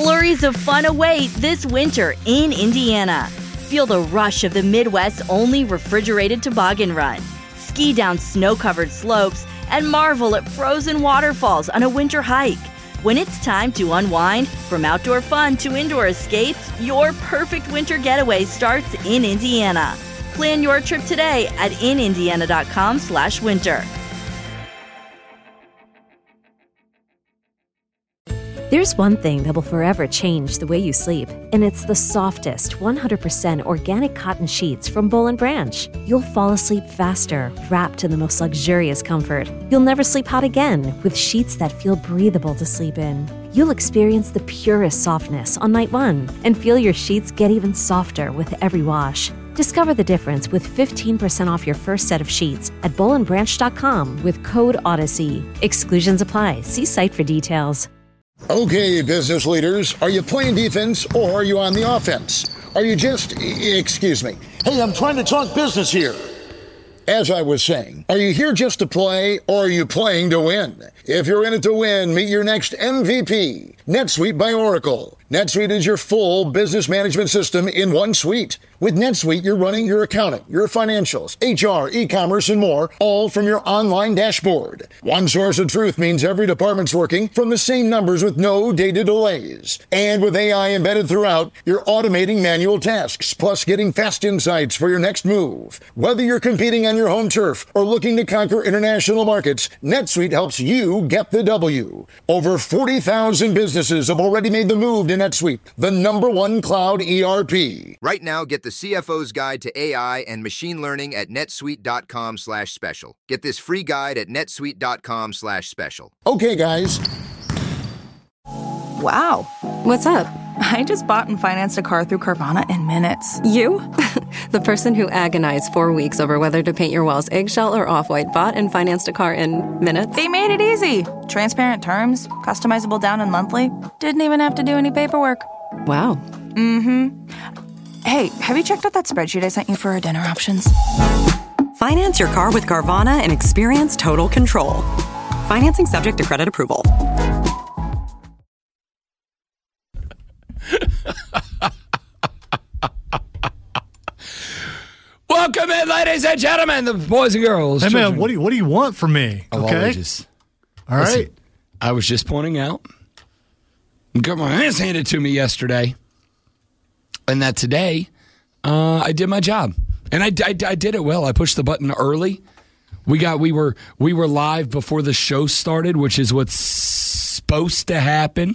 Flurries of fun await this winter in Indiana. Feel the rush of the Midwest's only refrigerated toboggan run. Ski down snow-covered slopes and marvel at frozen waterfalls on a winter hike. When it's time to unwind, from outdoor fun to indoor escapes, your perfect winter getaway starts in Indiana. Plan your trip today at inindiana.com/winter. There's one thing that will forever change the way you sleep, and it's the softest, 100% organic cotton sheets from Boll & Branch. You'll fall asleep faster, wrapped in the most luxurious comfort. You'll never sleep hot again with sheets that feel breathable to sleep in. You'll experience the purest softness on night one and feel your sheets get even softer with every wash. Discover the difference with 15% off your first set of sheets at bollandbranch.com with code Odyssey. Exclusions apply. See site for details. Okay, business leaders, are you playing defense or are you on the offense? Are you just, excuse me, hey, I'm trying to talk business here. As I was saying, are you here just to play or are you playing to win? If you're in it to win, meet your next MVP, NetSuite by Oracle. NetSuite is your full business management system in one suite. With NetSuite, you're running your accounting, your financials, HR, e-commerce, and more, all from your online dashboard. One source of truth means every department's working from the same numbers with no data delays. And with AI embedded throughout, you're automating manual tasks, plus getting fast insights for your next move. Whether you're competing on your home turf or looking to conquer international markets, NetSuite helps you get the W. Over 40,000 businesses have already made the move to NetSuite, the #1 cloud ERP. Right now, get the CFO's Guide to AI and Machine Learning at netsuite.com/special. Get this free guide at netsuite.com/special. Okay, guys. Wow. What's up? I just bought and financed a car through Carvana in minutes. You? The person who agonized 4 weeks over whether to paint your walls eggshell or off-white bought and financed a car in minutes? They made it easy. Transparent terms, customizable down and monthly. Didn't even have to do any paperwork. Wow. Mm-hmm. Hey, have you checked out that spreadsheet I sent you for our dinner options? Finance your car with Carvana and experience total control. Financing subject to credit approval. Welcome in, ladies and gentlemen, the boys and girls. Hey, children. man, what do you want from me? Okay. All right. Listen, I was just pointing out, got my hands handed to me yesterday, and that today I did my job, and I did it well. I pushed the button early. We were live before the show started, which is what's supposed to happen.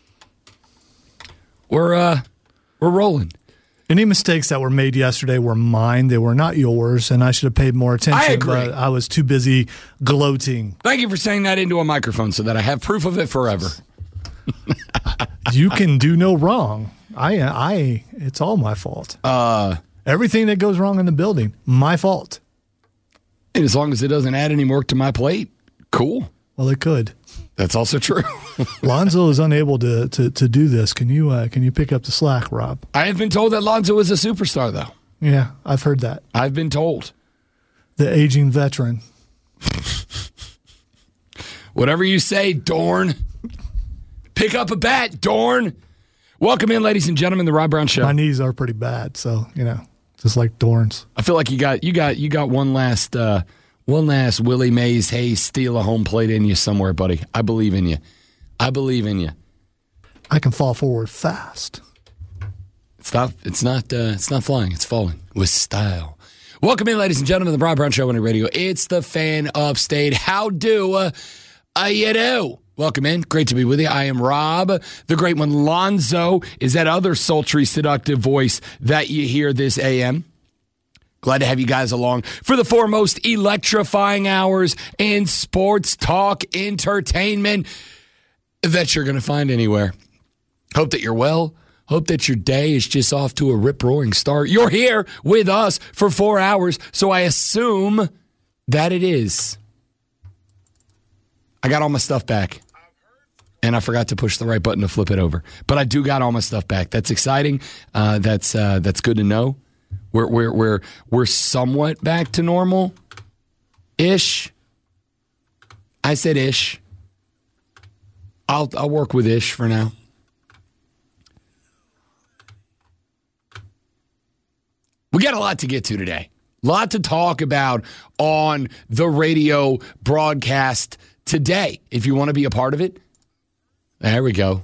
We're rolling. Any mistakes that were made yesterday were mine. They were not yours, and I should have paid more attention. I agree. But I was too busy gloating. Thank you for saying that into a microphone so that I have proof of it forever. You can do no wrong. It's all my fault. Everything that goes wrong in the building, my fault. And as long as it doesn't add any work to my plate, cool. Well, it could. That's also true. Lonzo is unable to do this. Can you pick up the slack, Rob? I have been told that Lonzo is a superstar, though. Yeah, I've heard that. I've been told. The aging veteran. Whatever you say, Dorn. Pick up a bat, Dorn. Welcome in, ladies and gentlemen, the Rob Brown Show. My knees are pretty bad, so just like Dorn's. I feel like you got one last Willie Mays Hayes steal a home plate in you somewhere, buddy. I believe in you. I can fall forward fast. It's not flying. It's falling with style. Welcome in, ladies and gentlemen, the Rob Brown Show on the radio. It's the fan upstate. How do you do? Welcome in. Great to be with you. I am Rob. The great one, Lonzo, is that other sultry, seductive voice that you hear this AM. Glad to have you guys along for the foremost electrifying hours in sports talk entertainment that you're going to find anywhere. Hope that you're well. Hope that your day is just off to a rip-roaring start. You're here with us for 4 hours, so I assume that it is. I got all my stuff back, and I forgot to push the right button to flip it over. But I do got all my stuff back. That's exciting. That's good to know. We're somewhat back to normal, ish. I said ish. I'll work with ish for now. got a lot to get to today. A lot to talk about on the radio broadcast today. If you want to be a part of it, there we go.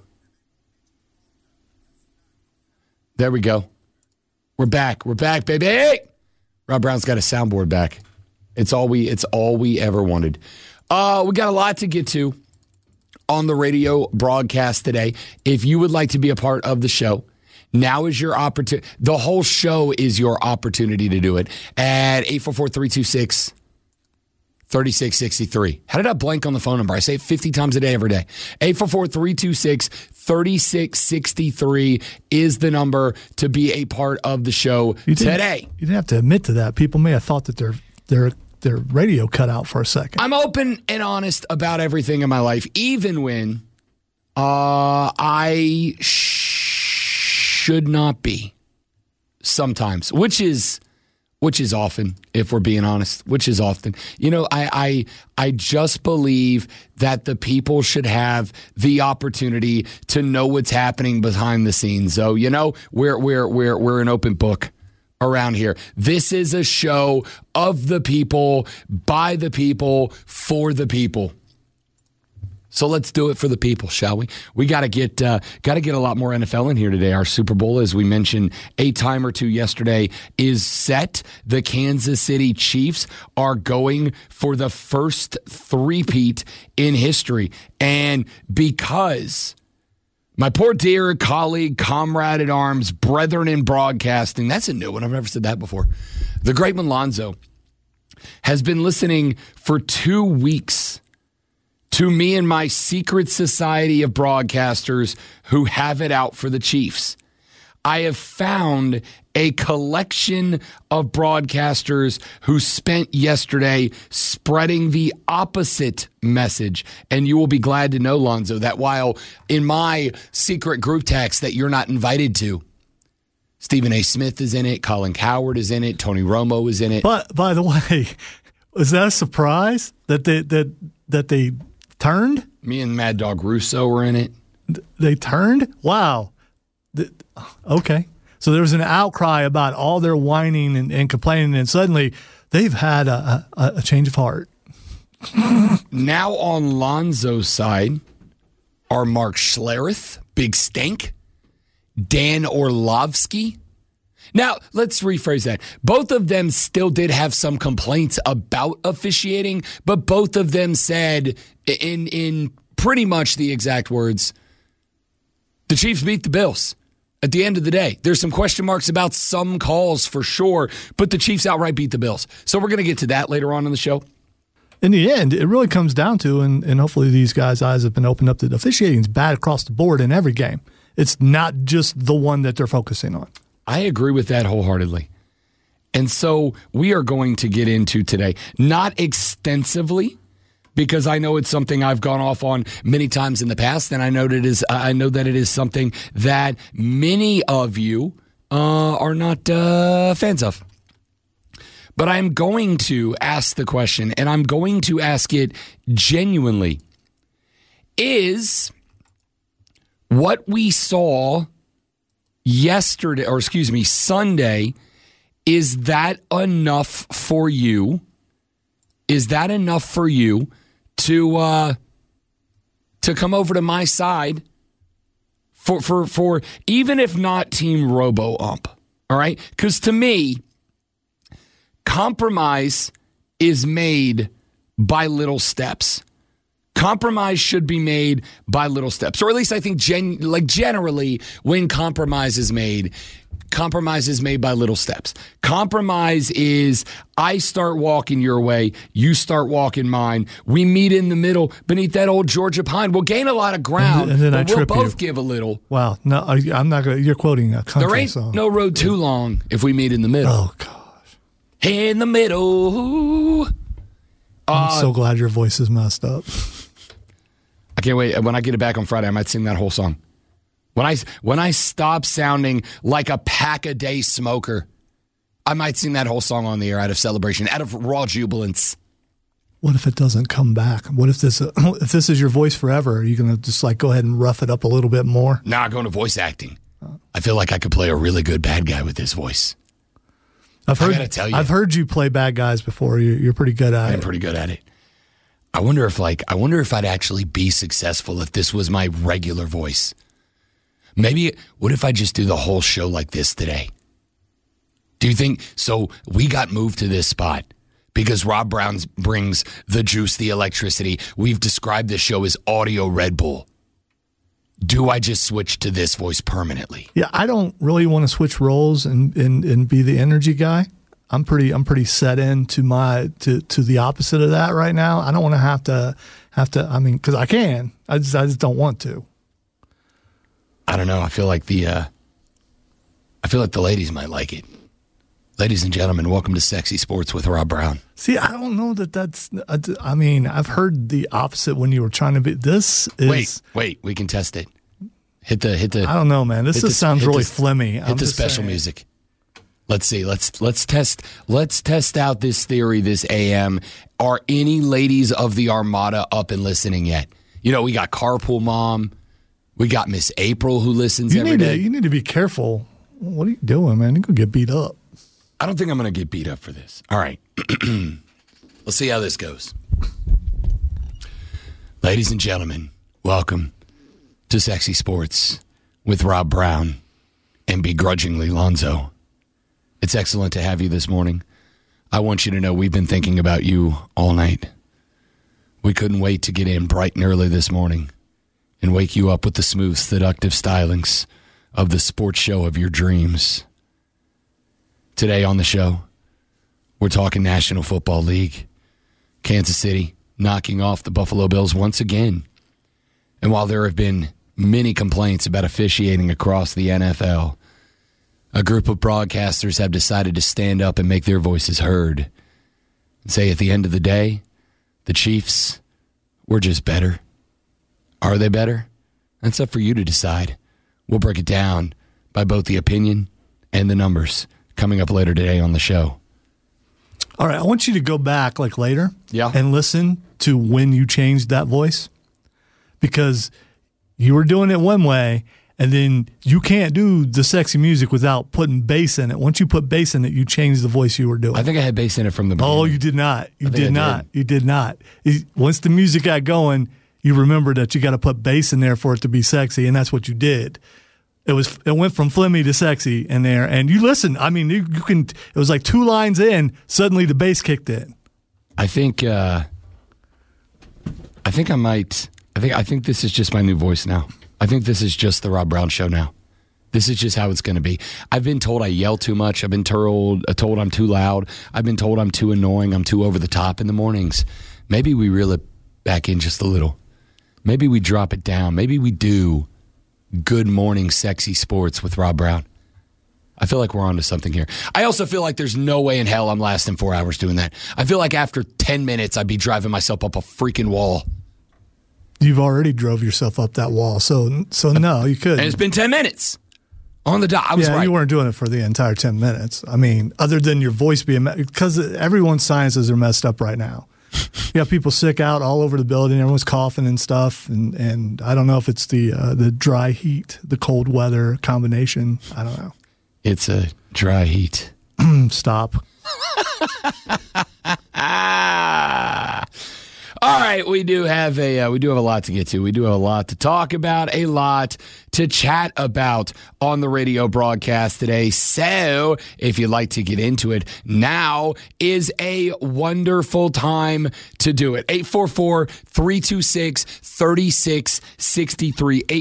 There we go. We're back. We're back, baby. Rob Brown's got a soundboard back. It's all we ever wanted. We got a lot to get to on the radio broadcast today. If you would like to be a part of the show, now is your opportunity. The whole show is your opportunity to do it at 844-326-3663. How did I blank on the phone number? I say it 50 times a day every day. 844-326-3663 is the number to be a part of the show today. You didn't have to admit to that. People may have thought that their radio cut out for a second. I'm open and honest about everything in my life, even when I should not be sometimes, which is often, if we're being honest, which is often. You know, I just believe that the people should have the opportunity to know what's happening behind the scenes. So, you know, we're an open book around here. This is a show of the people, by the people, for the people. So let's do it for the people, shall we? We got to get a lot more NFL in here today. Our Super Bowl, as we mentioned a time or two yesterday, is set. The Kansas City Chiefs are going for the first three-peat in history. And because my poor dear colleague, comrade at arms, brethren in broadcasting, that's a new one. I've never said that before. The great Lonzo has been listening for 2 weeks to me and my secret society of broadcasters who have it out for the Chiefs. I have found a collection of broadcasters who spent yesterday spreading the opposite message. And you will be glad to know, Lonzo, that while in my secret group text that you're not invited to, Stephen A. Smith is in it, Colin Cowherd is in it, Tony Romo is in it. But by the way, was that a surprise that they turned? Me and Mad Dog Russo were in it. They turned? Wow. Okay. So there was an outcry about all their whining and complaining, and suddenly they've had a change of heart. Now on Lonzo's side are Mark Schlereth, Big Stank, Dan Orlovsky. Now, let's rephrase that. Both of them still did have some complaints about officiating, but both of them said in pretty much the exact words, the Chiefs beat the Bills. At the end of the day, there's some question marks about some calls for sure, but the Chiefs outright beat the Bills. So we're going to get to that later on in the show. In the end, it really comes down to, and hopefully these guys' eyes have been opened up, that officiating is bad across the board in every game. It's not just the one that they're focusing on. I agree with that wholeheartedly. And so we are going to get into today, not extensively, because I know it's something I've gone off on many times in the past, and I know that it is something that many of you are not fans of. But I'm going to ask the question, and I'm going to ask it genuinely. Is what we saw Sunday, is that enough for you? Is that enough for you to come over to my side for even if not Team Robo-Ump, all right? Because to me, compromise is made by little steps. Compromise should be made by little steps. Or at least I think generally when compromise is made by little steps. Compromise is I start walking your way, you start walking mine. We meet in the middle beneath that old Georgia pine. We'll gain a lot of ground, and then but we'll both give a little. Wow. No, I'm not going to. You're quoting a country There ain't song. no road too long if we meet in the middle. Oh, gosh. In the middle. I'm so glad your voice is messed up. I can't wait. When I get it back on Friday, I might sing that whole song. When I stop sounding like a pack-a-day smoker, I might sing that whole song on the air out of celebration, out of raw jubilance. What if it doesn't come back? What if this is your voice forever? Are you going to just go ahead and rough it up a little bit more? Nah, going to voice acting. I feel like I could play a really good bad guy with this voice. I gotta tell you, I've heard you play bad guys before. You're pretty good at it. I'm pretty good at it. I wonder if I'd actually be successful if this was my regular voice. Maybe, what if I just do the whole show like this today? Do you think, so we got moved to this spot because Rob Brown brings the juice, the electricity. We've described this show as audio Red Bull. Do I just switch to this voice permanently? Yeah, I don't really want to switch roles and be the energy guy. I'm pretty set into to the opposite of that right now. I don't want to have to. I mean, because I can. I just don't want to. I don't know. I feel like the ladies might like it. Ladies and gentlemen, welcome to Sexy Sports with Rob Brown. See, I don't know that's. I mean, I've heard the opposite when you were trying to be. This is. Wait. We can test it. Hit the. I don't know, man. This just sounds really flimmy. Hit the special music. Let's see. Let's test out this theory this AM. Are any ladies of the Armada up and listening yet? You know, we got Carpool Mom. We got Miss April who listens every day. You need to be careful. What are you doing, man? You're going to get beat up. I don't think I'm going to get beat up for this. All right. Let's see how this goes. Ladies and gentlemen, welcome to Sexy Sports with Rob Brown and begrudgingly Lonzo. It's excellent to have you this morning. I want you to know we've been thinking about you all night. We couldn't wait to get in bright and early this morning and wake you up with the smooth, seductive stylings of the sports show of your dreams. Today on the show, we're talking National Football League. Kansas City knocking off the Buffalo Bills once again. And while there have been many complaints about officiating across the NFL, a group of broadcasters have decided to stand up and make their voices heard and say at the end of the day, the Chiefs were just better. Are they better? That's up for you to decide. We'll break it down by both the opinion and the numbers coming up later today on the show. All right, I want you to go back like later and listen to when you changed that voice, because you were doing it one way, and then you can't do the sexy music without putting bass in it. Once you put bass in it, you change the voice you were doing. I think I had bass in it from the beginning. Oh, you did not. You did not. Once the music got going, you remember that you got to put bass in there for it to be sexy, and that's what you did. It went from flimmy to sexy in there, and you listen. I mean, you can. It was like 2 lines in, suddenly the bass kicked in. I think this is just my new voice now. I think this is just the Rob Brown Show now. This is just how it's going to be. I've been told I yell too much. I've been told I'm too loud. I've been told I'm too annoying. I'm too over the top in the mornings. Maybe we reel it back in just a little. Maybe we drop it down. Maybe we do Good Morning Sexy Sports with Rob Brown. I feel like we're onto something here. I also feel like there's no way in hell I'm lasting 4 hours doing that. I feel like after 10 minutes, I'd be driving myself up a freaking wall. You've already drove yourself up that wall, so no, you couldn't. And it's been 10 minits on the dot. I was right. You weren't doing it for the entire 10 minutes. I mean, other than your voice being, because everyone's sinuses are messed up right now. You have people sick out all over the building. Everyone's coughing and stuff, and I don't know if it's the dry heat, the cold weather combination. I don't know. It's a dry heat. Stop. All right, we do have a lot to get to. We do have a lot to talk about, a lot to chat about on the radio broadcast today. So, if you'd like to get into it, now is a wonderful time to do it. 844-326-3663.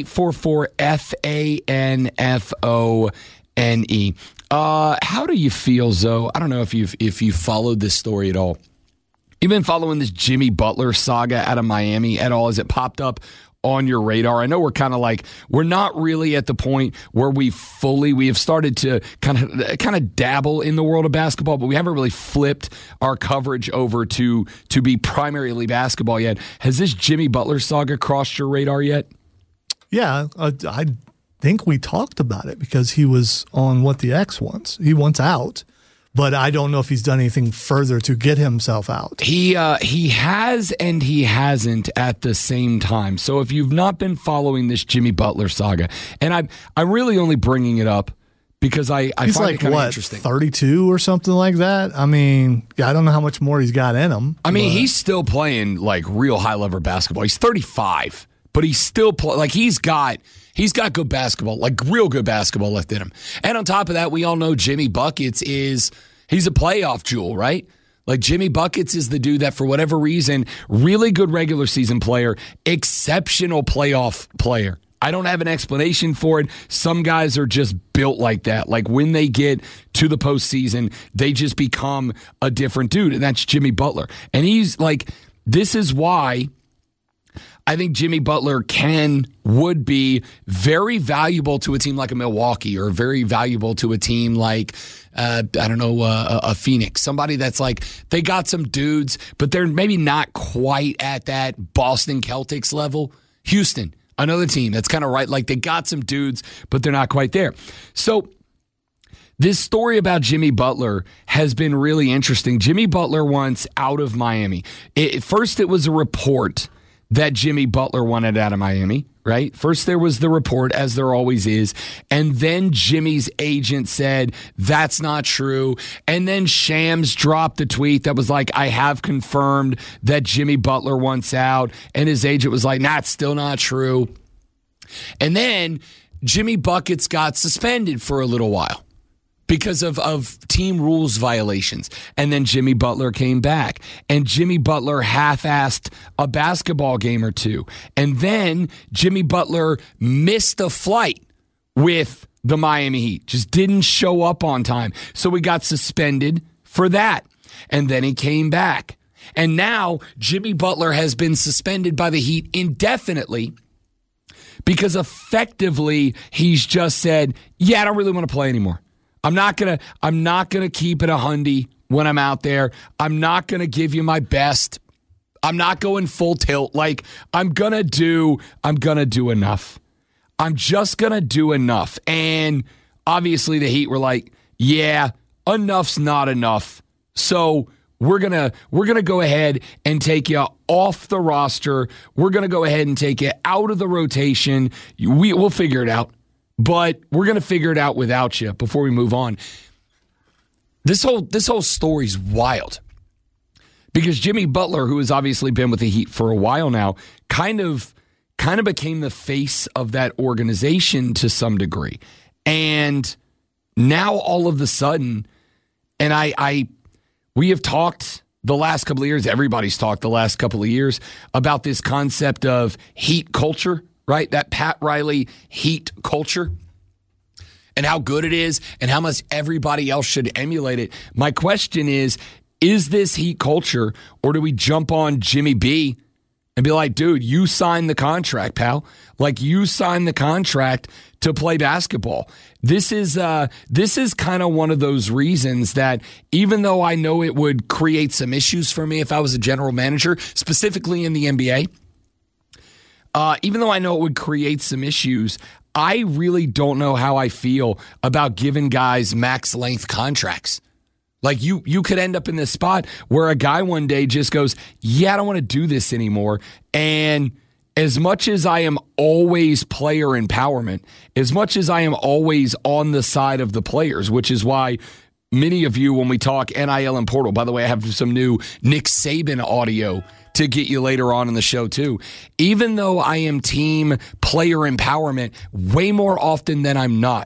844-FANFONE. How do you feel, Zoe? I don't know if you've followed this story at all. You've been following this Jimmy Butler saga out of Miami at all? Has it popped up on your radar? I know we're kind of like, we're not really at the point where we have started to kind of dabble in the world of basketball, but we haven't really flipped our coverage over to be primarily basketball yet. Has this Jimmy Butler saga crossed your radar yet? Yeah, I think we talked about it because he was on What the X wants. He wants out. But I don't know if he's done anything further to get himself out. He has and he hasn't at the same time. So if you've not been following this Jimmy Butler saga, and I'm really only bringing it up because I he's find like, it kind of what, interesting. 32 or something like that? I mean, I don't know how much more he's got in him. I mean, he's still playing like real high-level basketball. He's 35, but he's still he's got good basketball, like real good basketball left in him. And on top of that, we all know Jimmy Buckets he's a playoff jewel, right? Like Jimmy Buckets is the dude that for whatever reason, really good regular season player, exceptional playoff player. I don't have an explanation for it. Some guys are just built like that. Like when they get to the postseason, they just become a different dude, and that's Jimmy Butler. And he's like, this is why I think Jimmy Butler would be very valuable to a team like a Milwaukee, or very valuable to a team like, a Phoenix. Somebody that's like, they got some dudes, but they're maybe not quite at that Boston Celtics level. Houston, another team that's kind of right. Like they got some dudes, but they're not quite there. So this story about Jimmy Butler has been really interesting. Jimmy Butler wants out of Miami. First, it was a report that Jimmy Butler wanted out of Miami, right? First, there was the report, as there always is. And then Jimmy's agent said, that's not true. And then Shams dropped the tweet that was like, I have confirmed that Jimmy Butler wants out. And his agent was like, nah, it's still not true. And then Jimmy Buckets got suspended for a little while because of team rules violations. And then Jimmy Butler came back. And Jimmy Butler half-assed a basketball game or two. And then Jimmy Butler missed a flight with the Miami Heat. Just didn't show up on time. So he got suspended for that. And then he came back. And now Jimmy Butler has been suspended by the Heat indefinitely because effectively he's just said, yeah, I don't really want to play anymore. I'm not gonna keep it 100 when I'm out there. I'm not gonna give you my best. I'm not going full tilt. Like I'm gonna do enough. I'm just gonna do enough. And obviously the Heat were like, yeah, enough's not enough. So we're gonna go ahead and take you off the roster. We're gonna go ahead and take you out of the rotation. We'll figure it out. But we're going to figure it out without you before we move on. This whole story's wild. Because Jimmy Butler, who has obviously been with the Heat for a while now, kind of became the face of that organization to some degree. And now all of a sudden, and we have talked the last couple of years, everybody's talked the last couple of years about this concept of Heat culture, right? That Pat Riley Heat culture and how good it is and how much everybody else should emulate it. My question is this Heat culture, or do we jump on Jimmy B and be like, dude, you signed the contract, pal. Like you signed the contract to play basketball. This is kind of one of those reasons that even though I know it would create some issues for me if I was a general manager, specifically in the NBA, even though I know it would create some issues, I really don't know how I feel about giving guys max length contracts. Like you could end up in this spot where a guy one day just goes, yeah, I don't want to do this anymore. And as much as I am always player empowerment, as much as I am always on the side of the players, which is why many of you, when we talk NIL and portal, by the way, I have some new Nick Saban audio to get you later on in the show too. Even though I am team player empowerment way more often than I'm not,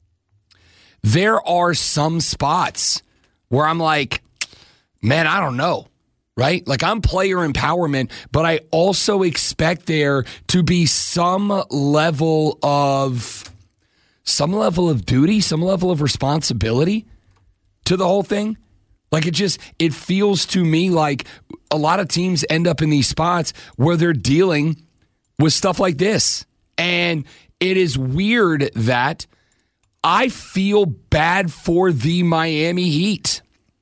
there are some spots where I'm like, man, I don't know, right? Like I'm player empowerment, but I also expect there to be some level of duty, some level of responsibility to the whole thing. Like it feels to me like a lot of teams end up in these spots where they're dealing with stuff like this. And it is weird that I feel bad for the Miami Heat.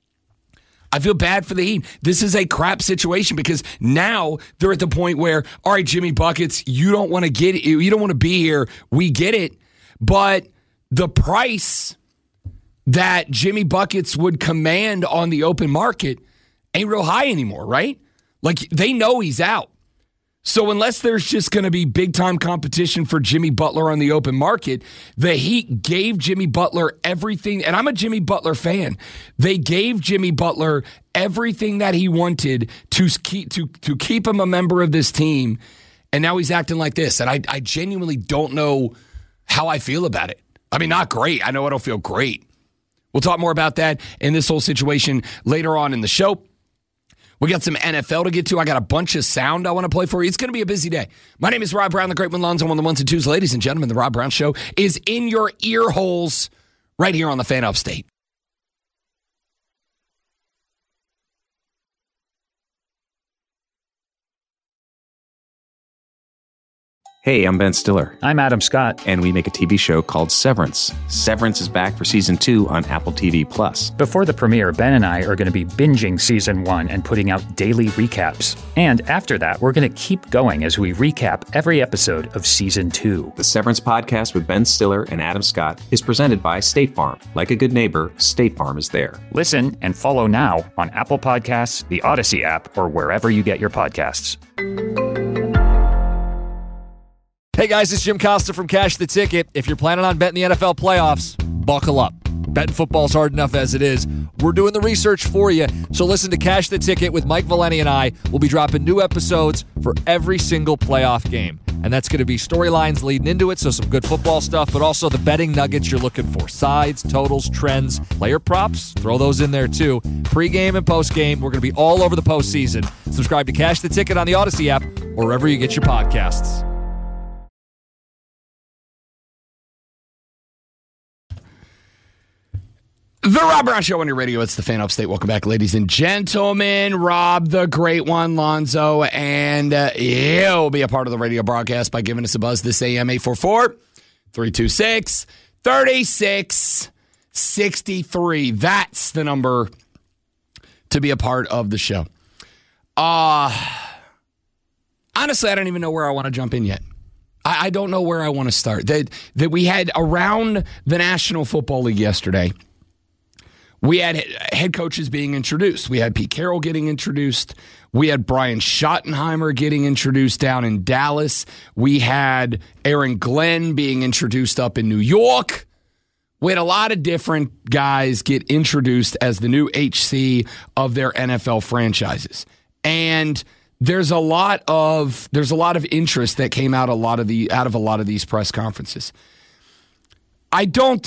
I feel bad for the Heat. This is a crap situation because now they're at the point where, all right, Jimmy Buckets, you don't want to be here. We get it. But the price that Jimmy Buckets would command on the open market ain't real high anymore, right? Like they know he's out. So unless there's just going to be big-time competition for Jimmy Butler on the open market, the Heat gave Jimmy Butler everything, and I'm a Jimmy Butler fan. They gave Jimmy Butler everything that he wanted to keep him a member of this team, and now he's acting like this. And I genuinely don't know how I feel about it. I mean, not great. I know I don't feel great. We'll talk more about that and this whole situation later on in the show. We got some NFL to get to. I got a bunch of sound I want to play for you. It's going to be a busy day. My name is Rob Brown, the Great One Lonzo on the ones and twos. Ladies and gentlemen, the Rob Brown Show is in your ear holes right here on the Fan Upstate. Hey, I'm Ben Stiller. I'm Adam Scott. And we make a TV show called Severance. Severance is back for Season 2 on Apple TV+. Before the premiere, Ben and I are going to be binging Season 1 and putting out daily recaps. And after that, we're going to keep going as we recap every episode of Season 2. The Severance podcast with Ben Stiller and Adam Scott is presented by State Farm. Like a good neighbor, State Farm is there. Listen and follow now on Apple Podcasts, the Odyssey app, or wherever you get your podcasts. Hey guys, it's Jim Costa from Cash the Ticket. If you're planning on betting the NFL playoffs, buckle up. Betting football's hard enough as it is. We're doing the research for you, so listen to Cash the Ticket with Mike Valeni and I. We'll be dropping new episodes for every single playoff game. And that's going to be storylines leading into it, so some good football stuff, but also the betting nuggets you're looking for. Sides, totals, trends, player props, throw those in there too. Pre-game and post-game, we're going to be all over the postseason. Subscribe to Cash the Ticket on the Odyssey app or wherever you get your podcasts. The Rob Brown Show on your radio. It's the Fan Upstate. Welcome back, ladies and gentlemen. Rob, the Great One, Lonzo, and he'll be a part of the radio broadcast by giving us a buzz this AM 844-326-3663. That's the number to be a part of the show. Honestly, I don't even know where I want to jump in yet. I don't know where I want to start. That we had around the National Football League yesterday. We had head coaches being introduced. We had Pete Carroll getting introduced. We had Brian Schottenheimer getting introduced down in Dallas. We had Aaron Glenn being introduced up in New York. We had a lot of different guys get introduced as the new HC of their NFL franchises. And there's a lot of interest that came out of a lot of these press conferences. I don't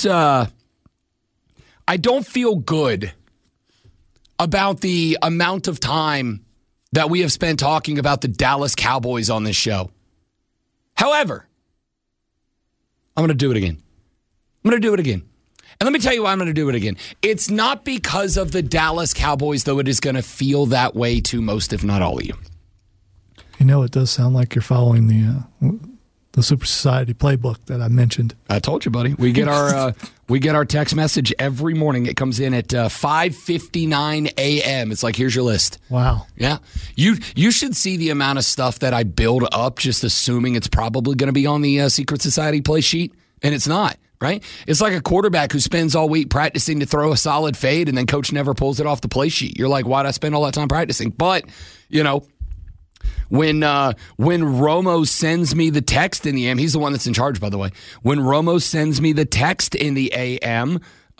feel good about the amount of time that we have spent talking about the Dallas Cowboys on this show. However, I'm going to do it again. And let me tell you why I'm going to do it again. It's not because of the Dallas Cowboys, though it is going to feel that way to most, if not all of you. You know, it does sound like you're following the Super Society playbook that I mentioned. I told you, buddy. We get our text message every morning. It comes in at 5:59 a.m. It's like, here's your list. Wow. Yeah. You should see the amount of stuff that I build up just assuming it's probably going to be on the Secret Society play sheet, and it's not, right? It's like a quarterback who spends all week practicing to throw a solid fade, and then coach never pulls it off the play sheet. You're like, why'd I spend all that time practicing? But, you know, when Romo sends me the text in the AM, he's the one that's in charge, by the way. When Romo sends me the text in the AM,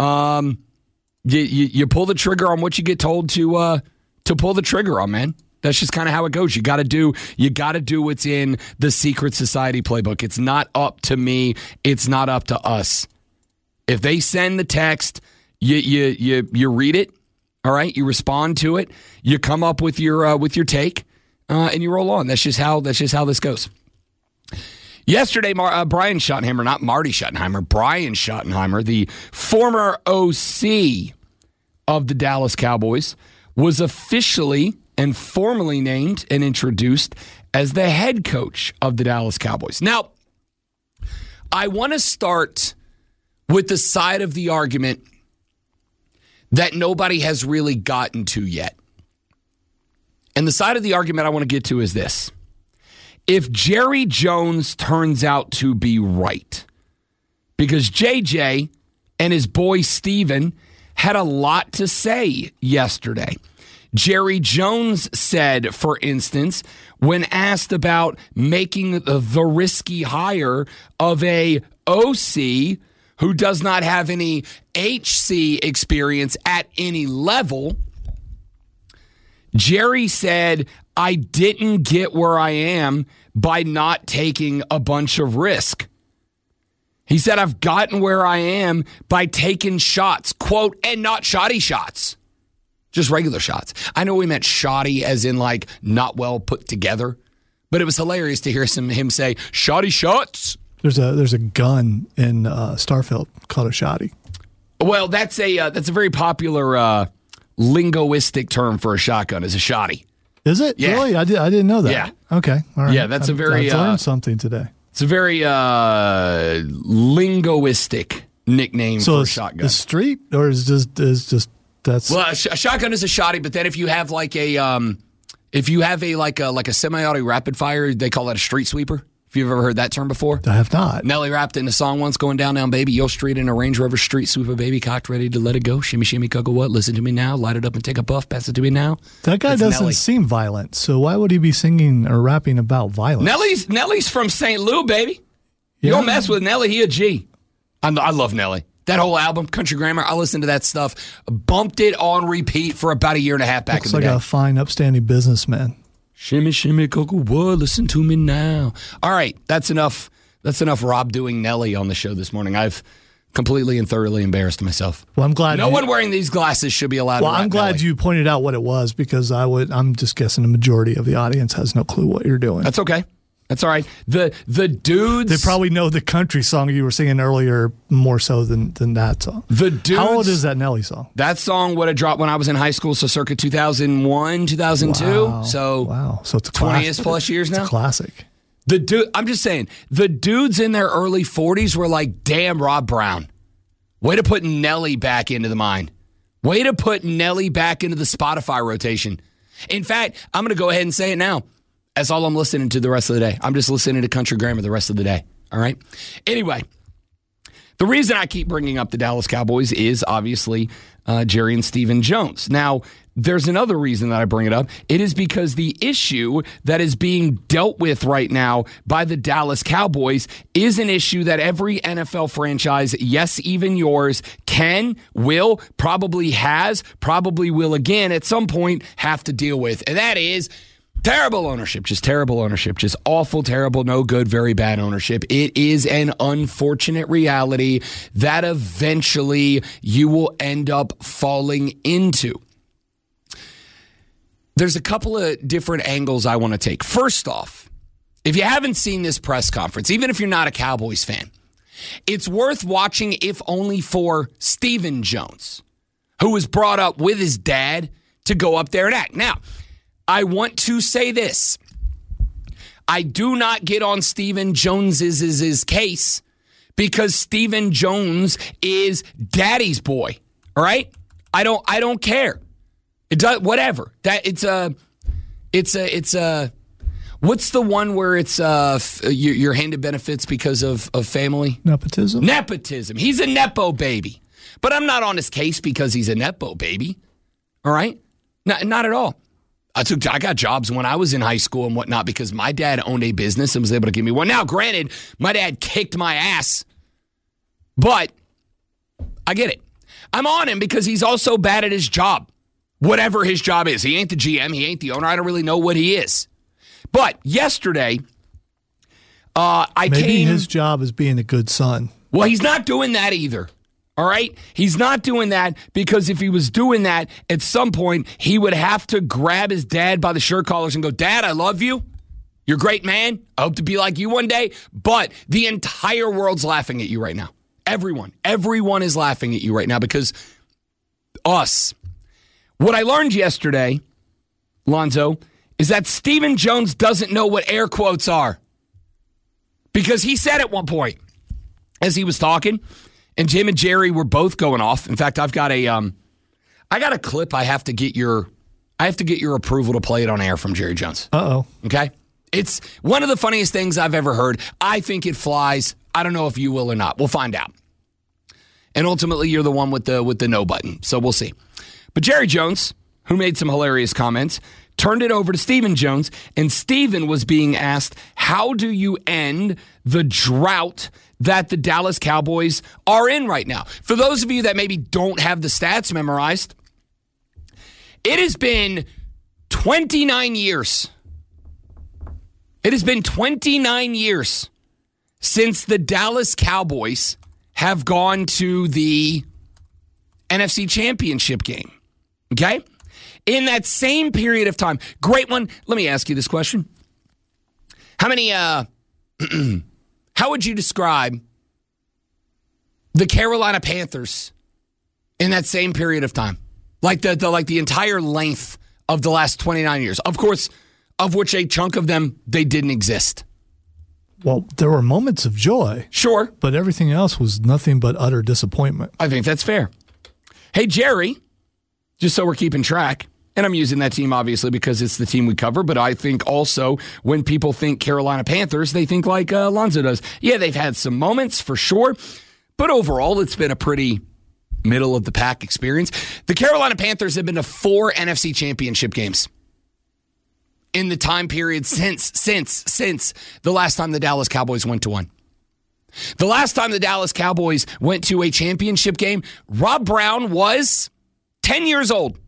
you pull the trigger on what you get told to pull the trigger on, man. That's just kind of how it goes. You got to do what's in the Secret Society playbook. It's not up to me. It's not up to us. If they send the text, you read it. All right, you respond to it. You come up with your take. And you roll on. That's just how this goes. Yesterday, Brian Schottenheimer, not Marty Schottenheimer, Brian Schottenheimer, the former OC of the Dallas Cowboys, was officially and formally named and introduced as the head coach of the Dallas Cowboys. Now, I want to start with the side of the argument that nobody has really gotten to yet. And the side of the argument I want to get to is this. If Jerry Jones turns out to be right, because JJ and his boy Steven had a lot to say yesterday. Jerry Jones said, for instance, when asked about making the risky hire of a OC who does not have any HC experience at any level, Jerry said, I didn't get where I am by not taking a bunch of risk. He said, I've gotten where I am by taking shots, quote, and not shoddy shots. Just regular shots. I know we meant shoddy as in like not well put together, but it was hilarious to hear him say shoddy shots. There's a gun in Starfield called a shoddy. Well, that's a very popular linguistic term for a shotgun is a shoddy. Is it? Yeah. Really? I didn't know that. Yeah. Okay. All right. Yeah, that's a very... I've learned something today. It's a very linguistic nickname for a shotgun. A street or is just that's... Well, a shotgun is a shoddy, but then if you have like a semi-auto rapid fire, they call that a street sweeper. If you've ever heard that term before. I have not. Nelly rapped in a song once, going down, baby, your street in a Range Rover street sweeper, baby, cocked, ready to let it go. Shimmy, shimmy, cuckoo, what? Listen to me now. Light it up and take a puff. Pass it to me now. That guy doesn't seem violent, so why would he be singing or rapping about violence? Nelly's from St. Louis, baby. You don't mess with Nelly. He a G. I love Nelly. That whole album, Country Grammar, I listened to that stuff. Bumped it on repeat for about a year and a half back in the day. Looks like a fine, upstanding businessman. Shimmy, shimmy, cocoa, what? Listen to me now. All right, that's enough. That's enough Rob doing Nelly on the show this morning. I've completely and thoroughly embarrassed myself. Well, I'm glad. No one wearing these glasses should be allowed to rap I'm glad Nelly. you pointed out what it was because I'm just guessing the majority of the audience has no clue what you're doing. That's okay. That's all right. The dudes... They probably know the country song you were singing earlier more so than that song. The dudes... How old is that Nelly song? That song would have dropped when I was in high school, so circa 2001, 2002. Wow. So it's a 20 plus years now. It's a classic. I'm just saying, the dudes in their early 40s were like, damn, Rob Brown. Way to put Nelly back into the mind. Way to put Nelly back into the Spotify rotation. In fact, I'm going to go ahead and say it now. That's all I'm listening to the rest of the day. I'm just listening to Country Grammar the rest of the day. All right? Anyway, the reason I keep bringing up the Dallas Cowboys is obviously Jerry and Stephen Jones. Now, there's another reason that I bring it up. It is because the issue that is being dealt with right now by the Dallas Cowboys is an issue that every NFL franchise, yes, even yours, can, will, probably has, probably will again at some point have to deal with. And that is... terrible ownership, just terrible ownership, just awful, terrible, no good, very bad ownership. It is an unfortunate reality that eventually you will end up falling into. There's a couple of different angles I want to take. First off, if you haven't seen this press conference, even if you're not a Cowboys fan, it's worth watching if only for Stephen Jones, who was brought up with his dad to go up there and act. Now, I want to say this. I do not get on Stephen Jones's case because Stephen Jones is daddy's boy. All right? I don't care. It does whatever. That it's a what's the one where it's you're handed benefits because of family? Nepotism. Nepotism. He's a nepo baby. But I'm not on his case because he's a nepo baby. All right? Not at all. I got jobs when I was in high school and whatnot because my dad owned a business and was able to give me one. Now, granted, my dad kicked my ass, but I get it. I'm on him because he's also bad at his job, whatever his job is. He ain't the GM. He ain't the owner. I don't really know what he is. But yesterday, Maybe his job is being a good son. Well, he's not doing that either. All right? He's not doing that because if he was doing that, at some point, he would have to grab his dad by the shirt collars and go, Dad, I love you. You're a great man. I hope to be like you one day. But the entire world's laughing at you right now. Everyone is laughing at you right now because us. What I learned yesterday, Lonzo, is that Stephen Jones doesn't know what air quotes are. Because he said at one point, as he was talking, and Jim and Jerry were both going off. In fact, I've got a clip. I have to get your approval to play it on air from Jerry Jones. Uh-oh. Okay? It's one of the funniest things I've ever heard. I think it flies. I don't know if you will or not. We'll find out. And ultimately, you're the one with the no button. So we'll see. But Jerry Jones, who made some hilarious comments, turned it over to Stephen Jones, and Stephen was being asked, how do you end the drought that the Dallas Cowboys are in right now? For those of you that maybe don't have the stats memorized, it has been 29 years. It has been 29 years since the Dallas Cowboys have gone to the NFC Championship game. Okay? In that same period of time, great one. Let me ask you this question. How many, how would you describe the Carolina Panthers in that same period of time? Like the entire length of the last 29 years. Of course, of which a chunk of them, they didn't exist. Well, there were moments of joy. Sure. But everything else was nothing but utter disappointment. I think that's fair. Hey, Jerry, just so we're keeping track, and I'm using that team obviously because it's the team we cover, but I think also when people think Carolina Panthers, they think like Alonzo does. Yeah, they've had some moments for sure, but overall it's been a pretty middle-of-the-pack experience. The Carolina Panthers have been to 4 NFC Championship games in the time period since the last time the Dallas Cowboys went to one. The last time the Dallas Cowboys went to a championship game, Rob Brown was 10 years old.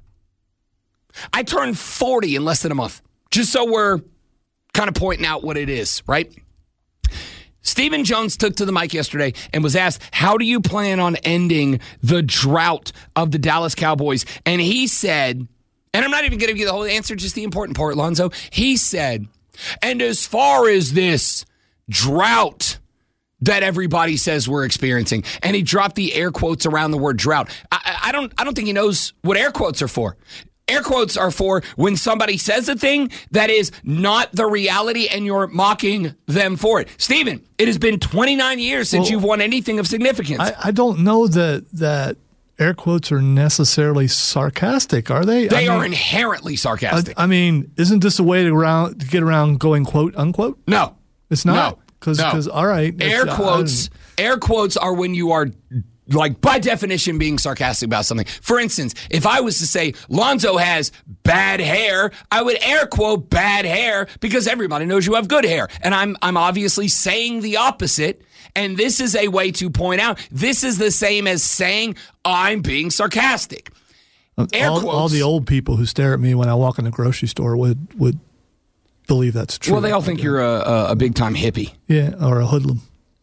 I turned 40 in less than a month, just so we're kind of pointing out what it is, right? Stephen Jones took to the mic yesterday and was asked, how do you plan on ending the drought of the Dallas Cowboys? And he said, and I'm not even going to give you the whole answer, just the important part, Lonzo. He said, and as far as this drought that everybody says we're experiencing, and he dropped the air quotes around the word drought. I don't think he knows what air quotes are for. Air quotes are for when somebody says a thing that is not the reality and you're mocking them for it. Steven, it has been 29 years since you've won anything of significance. I don't know that air quotes are necessarily sarcastic, are they? They are inherently sarcastic. I mean, isn't this a way to get around going quote unquote? No. It's not? No. Because all right. Air quotes are when you are, like, by definition, being sarcastic about something. For instance, if I was to say Lonzo has bad hair, I would air quote bad hair because everybody knows you have good hair. And I'm obviously saying the opposite. And this is a way to point out this is the same as saying I'm being sarcastic. All the old people who stare at me when I walk in the grocery store would believe that's true. Well, they all think you're a big-time hippie. Yeah, or a hoodlum.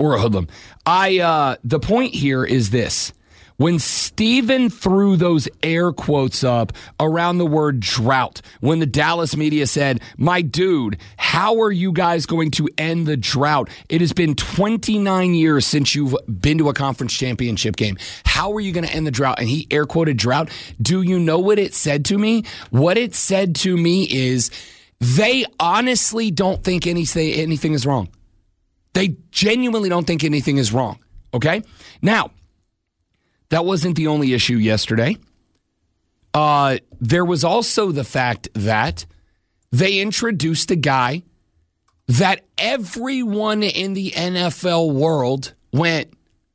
The point here is this. When Steven threw those air quotes up around the word drought, when the Dallas media said, my dude, how are you guys going to end the drought? It has been 29 years since you've been to a conference championship game. How are you going to end the drought? And he air quoted drought. Do you know what it said to me? What it said to me is they honestly don't think anything is wrong. They genuinely don't think anything is wrong. Okay? Now, that wasn't the only issue yesterday. There was also the fact that they introduced a guy that everyone in the NFL world went,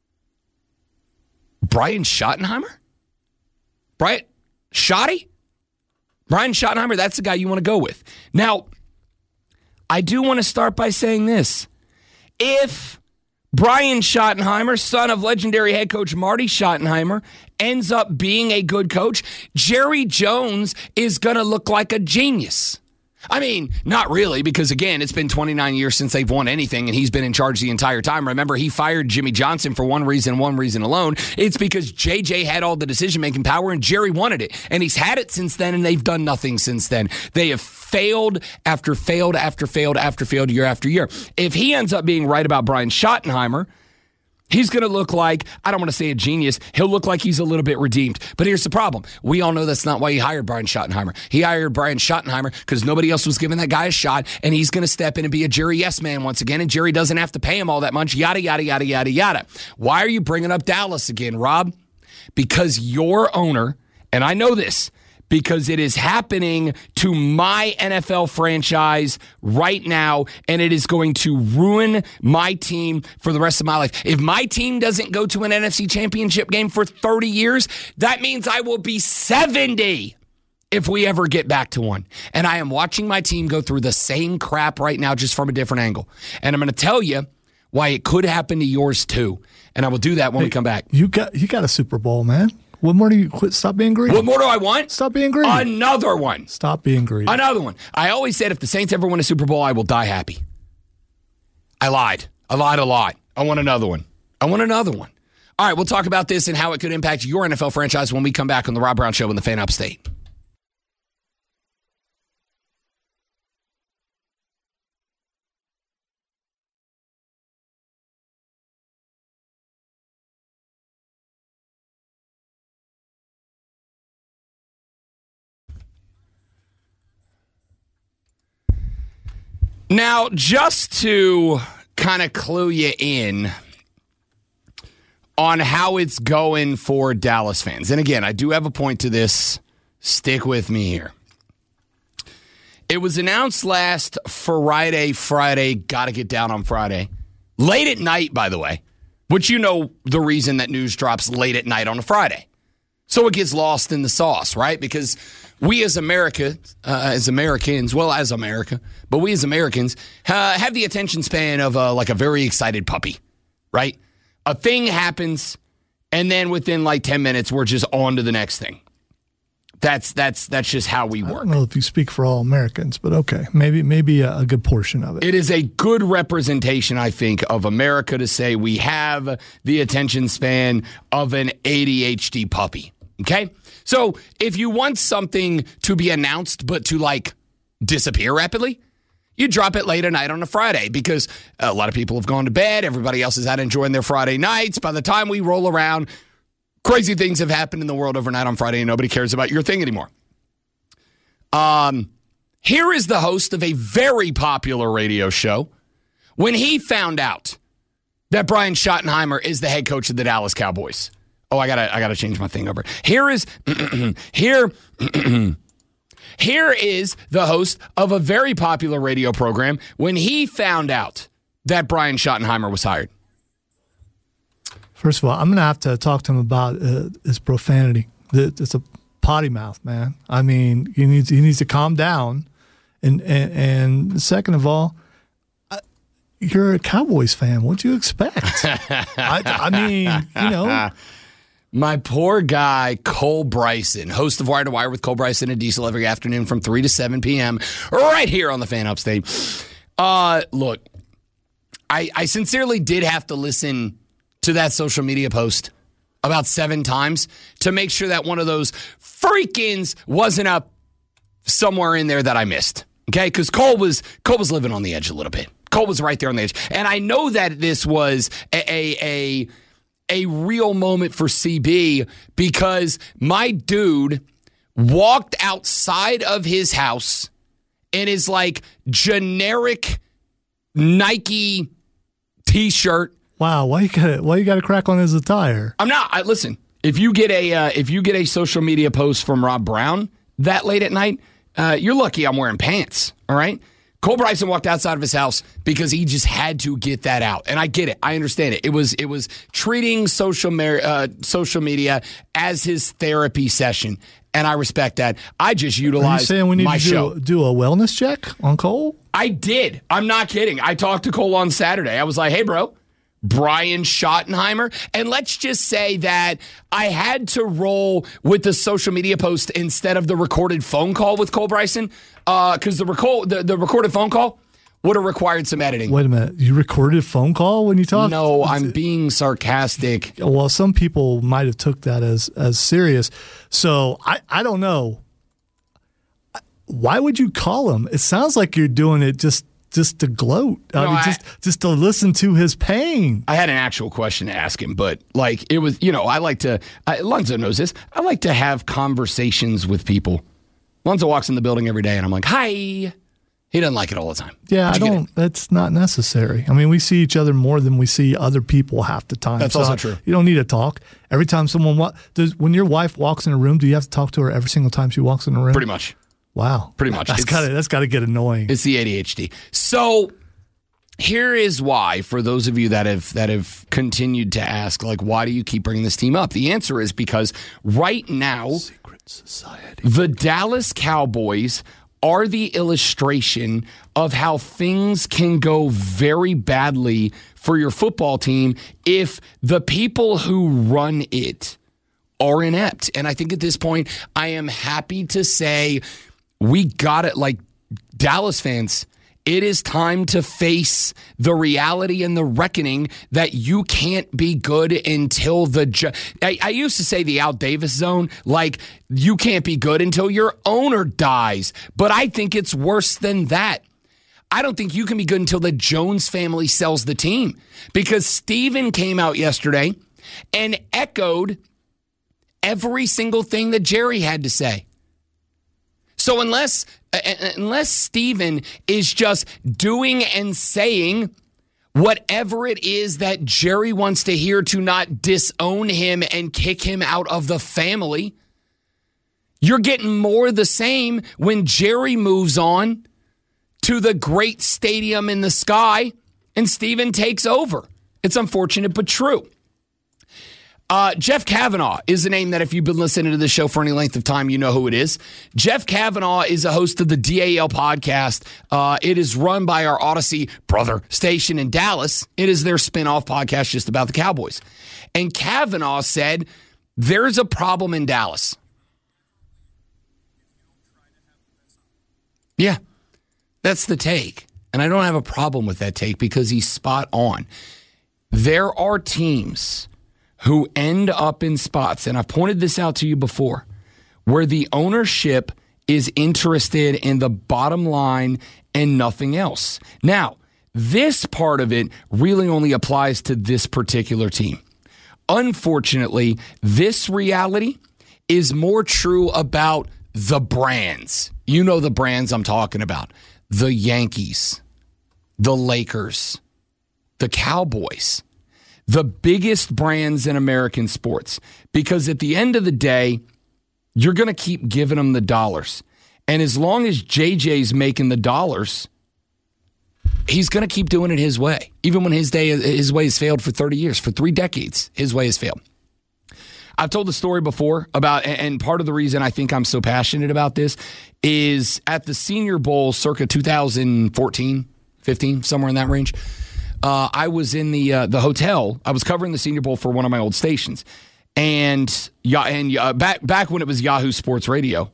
Brian Schottenheimer? Brian Schottenheimer, that's the guy you want to go with. Now, I do want to start by saying this. If Brian Schottenheimer, son of legendary head coach Marty Schottenheimer, ends up being a good coach, Jerry Jones is going to look like a genius. I mean, not really, because, again, it's been 29 years since they've won anything, and he's been in charge the entire time. Remember, he fired Jimmy Johnson for one reason alone. It's because JJ had all the decision-making power, and Jerry wanted it. And he's had it since then, and they've done nothing since then. They have failed after failed after failed after failed year after year. If he ends up being right about Brian Schottenheimer, he's going to look like, I don't want to say a genius, he'll look like he's a little bit redeemed. But here's the problem. We all know that's not why he hired Brian Schottenheimer. He hired Brian Schottenheimer because nobody else was giving that guy a shot, and he's going to step in and be a Jerry yes man once again, and Jerry doesn't have to pay him all that much, yada, yada, yada, yada, yada. Why are you bringing up Dallas again, Rob? Because your owner, and I know this, because it is happening to my NFL franchise right now, and it is going to ruin my team for the rest of my life. If my team doesn't go to an NFC Championship game for 30 years, that means I will be 70 if we ever get back to one. And I am watching my team go through the same crap right now, just from a different angle. And I'm going to tell you why it could happen to yours too. And I will do that when we come back. You got a Super Bowl, man. What more do you quit? Stop being greedy. What more do I want? Stop being greedy. Another one. Stop being greedy. Another one. I always said if the Saints ever win a Super Bowl, I will die happy. I lied. I lied a lot. I want another one. I want another one. All right, we'll talk about this and how it could impact your NFL franchise when we come back on the Rob Brown Show in the Fan Upstate. Now, just to kind of clue you in on how it's going for Dallas fans. And again, I do have a point to this. Stick with me here. It was announced last Friday, got to get down on Friday. Late at night, by the way, which you know the reason that news drops late at night on a Friday. So it gets lost in the sauce, right? Because we as America, but we as Americans have the attention span of like a very excited puppy, right? A thing happens, and then within like 10 minutes, we're just on to the next thing. That's just how we work. I don't know if you speak for all Americans, but okay, maybe a good portion of it. It is a good representation, I think, of America to say we have the attention span of an ADHD puppy. Okay? So if you want something to be announced but to like disappear rapidly, you drop it late at night on a Friday because a lot of people have gone to bed. Everybody else is out enjoying their Friday nights. By the time we roll around, crazy things have happened in the world overnight on Friday and nobody cares about your thing anymore. Here is the host of a very popular radio show when he found out that Brian Schottenheimer is the head coach of the Dallas Cowboys. Oh, I gotta change my thing over. Here is the host of a very popular radio program when he found out that Brian Schottenheimer was hired. First of all, I'm going to have to talk to him about his profanity. It's a potty mouth, man. I mean, he needs to calm down. And second of all, you're a Cowboys fan. What'd you expect? I mean, you know. My poor guy, Cole Bryson, host of Wire to Wire with Cole Bryson and Diesel every afternoon from 3 to 7 p.m. right here on the Fan Upstate. Look, I sincerely did have to listen to that social media post about 7 times to make sure that one of those freakins wasn't up somewhere in there that I missed. Okay, because Cole was living on the edge a little bit. Cole was right there on the edge, and I know that this was a real moment for CB because my dude walked outside of his house in his like generic Nike t-shirt. Wow, why you got to crack on his attire? I'm not. Listen, if you get a social media post from Rob Brown that late at night, you're lucky I'm wearing pants. All right. Cole Bryson walked outside of his house because he just had to get that out. And I get it. I understand it. It was treating social media as his therapy session. And I respect that. I just utilized Are you saying we need my to show. do a wellness check on Cole? I did. I'm not kidding. I talked to Cole on Saturday. I was like, hey, bro, Brian Schottenheimer. And let's just say that I had to roll with the social media post instead of the recorded phone call with Cole Bryson because the recorded phone call would have required some editing. Wait a minute. You recorded a phone call when you talked? No, I'm being sarcastic. Well, some people might have took that as serious. So I don't know. Why would you call him? It sounds like you're doing it just to gloat. Just to listen to his pain. I had an actual question to ask him, but like it was, I like to, Lonzo knows this, I like to have conversations with people. Lonzo walks in the building every day and I'm like, hi. He doesn't like it all the time. Yeah, that's not necessary. I mean, we see each other more than we see other people half the time. That's also true. You don't need to talk. Every time when your wife walks in a room, do you have to talk to her every single time she walks in a room? Pretty much. Wow. Pretty much. That's got to get annoying. It's the ADHD. So here is why, for those of you that have continued to ask, like, why do you keep bringing this team up? The answer is because right now, Society. The Dallas Cowboys are the illustration of how things can go very badly for your football team if the people who run it are inept. And I think at this point, I am happy to say we got it. Like, Dallas fans, it is time to face the reality and the reckoning that you can't be good until I used to say the Al Davis zone, like you can't be good until your owner dies. But I think it's worse than that. I don't think you can be good until the Jones family sells the team, because Steven came out yesterday and echoed every single thing that Jerry had to say. So unless Steven is just doing and saying whatever it is that Jerry wants to hear to not disown him and kick him out of the family, you're getting more of the same when Jerry moves on to the great stadium in the sky and Steven takes over. It's unfortunate but true. Jeff Kavanaugh is a name that if you've been listening to this show for any length of time, you know who it is. Jeff Kavanaugh is a host of the DAL podcast. It is run by our Odyssey brother station in Dallas. It is their spinoff podcast just about the Cowboys. And Kavanaugh said, there's a problem in Dallas. Yeah, that's the take. And I don't have a problem with that take because he's spot on. There are teams who end up in spots, and I've pointed this out to you before, where the ownership is interested in the bottom line and nothing else. Now, this part of it really only applies to this particular team. Unfortunately, this reality is more true about the brands. You know the brands I'm talking about. The Yankees, the Lakers, the Cowboys. The biggest brands in American sports, because at the end of the day, you're going to keep giving them the dollars. And as long as JJ's making the dollars, he's going to keep doing it his way. Even when his way has failed for 30 years, for 3 decades, his way has failed. I've told the story before about, and part of the reason I think I'm so passionate about this is at the Senior Bowl circa 2014, 15, somewhere in that range. I was in the hotel. I was covering the Senior Bowl for one of my old stations, and back when it was Yahoo Sports Radio,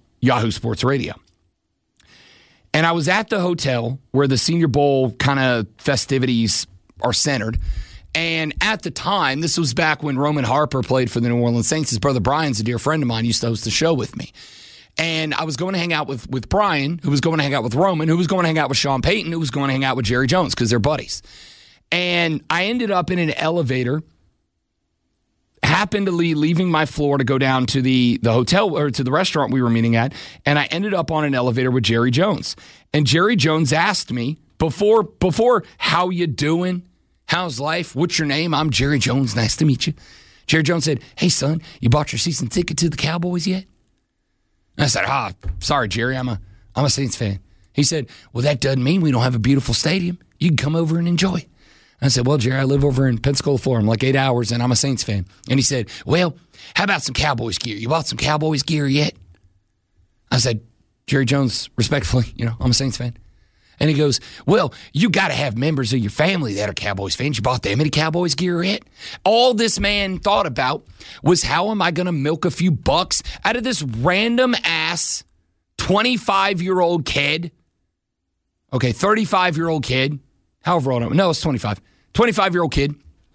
and I was at the hotel where the Senior Bowl kind of festivities are centered. And at the time, this was back when Roman Harper played for the New Orleans Saints. His brother Brian's a dear friend of mine, used to host the show with me. And I was going to hang out with Brian, who was going to hang out with Roman, who was going to hang out with Sean Payton, who was going to hang out with Jerry Jones because they're buddies. And I ended up in an elevator, happened to leaving my floor to go down to the hotel or to the restaurant we were meeting at, and I ended up on an elevator with Jerry Jones. And Jerry Jones asked me, before how you doing? How's life? What's your name? I'm Jerry Jones. Nice to meet you. Jerry Jones said, hey, son, you bought your season ticket to the Cowboys yet? And I said, sorry, Jerry, I'm a Saints fan. He said, well, that doesn't mean we don't have a beautiful stadium. You can come over and enjoy. I said, well, Jerry, I live over in Pensacola, Florida. I'm like 8 hours, and I'm a Saints fan. And he said, well, how about some Cowboys gear? You bought some Cowboys gear yet? I said, Jerry Jones, respectfully, I'm a Saints fan. And he goes, well, you got to have members of your family that are Cowboys fans. You bought them any Cowboys gear yet? All this man thought about was, how am I going to milk a few bucks out of this random-ass 25-year-old kid? Okay, 35-year-old kid. However old I am. No, it's 25. 25-year-old kid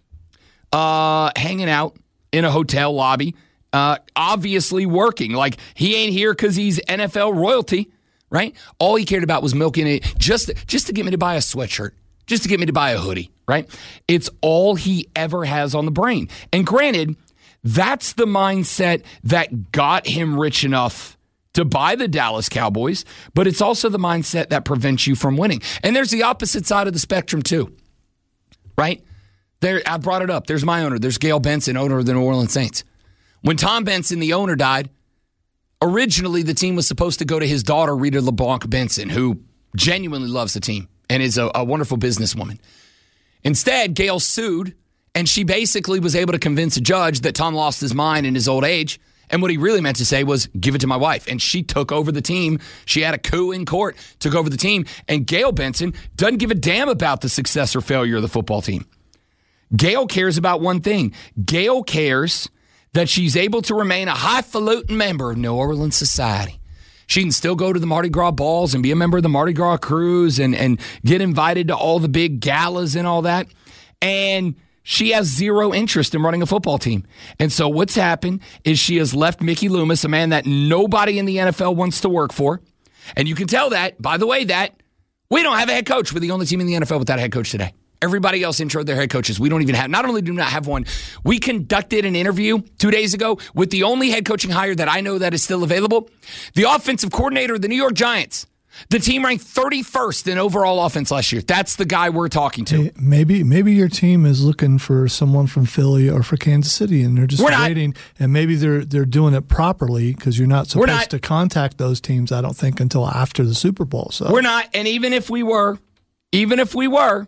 hanging out in a hotel lobby, obviously working. Like, he ain't here because he's NFL royalty, right? All he cared about was milking it just to get me to buy a sweatshirt, just to get me to buy a hoodie, right? It's all he ever has on the brain. And granted, that's the mindset that got him rich enough to buy the Dallas Cowboys, but it's also the mindset that prevents you from winning. And there's the opposite side of the spectrum too, right? There, I brought it up. There's my owner. There's Gail Benson, owner of the New Orleans Saints. When Tom Benson, the owner, died, originally the team was supposed to go to his daughter, Rita LeBlanc Benson, who genuinely loves the team and is a wonderful businesswoman. Instead, Gail sued, and she basically was able to convince a judge that Tom lost his mind in his old age, And what he really meant to say was, give it to my wife. And she took over the team. She had a coup in court, took over the team. And Gayle Benson doesn't give a damn about the success or failure of the football team. Gayle cares about one thing. Gayle cares that she's able to remain a highfalutin member of New Orleans society. She can still go to the Mardi Gras balls and be a member of the Mardi Gras cruise and get invited to all the big galas and all that. And she has zero interest in running a football team. And so what's happened is she has left Mickey Loomis, a man that nobody in the NFL wants to work for. And you can tell that, by the way, that we don't have a head coach. We're the only team in the NFL without a head coach today. Everybody else introed their head coaches. We don't even have, not only do we not have one, we conducted an interview 2 days ago with the only head coaching hire that I know that is still available, the offensive coordinator of the New York Giants. The team ranked 31st in overall offense last year. That's the guy we're talking to. Maybe your team is looking for someone from Philly or for Kansas City, and they're just waiting. And maybe they're doing it properly because you're not supposed to contact those teams, I don't think, until after the Super Bowl. So we're not. And even if we were, the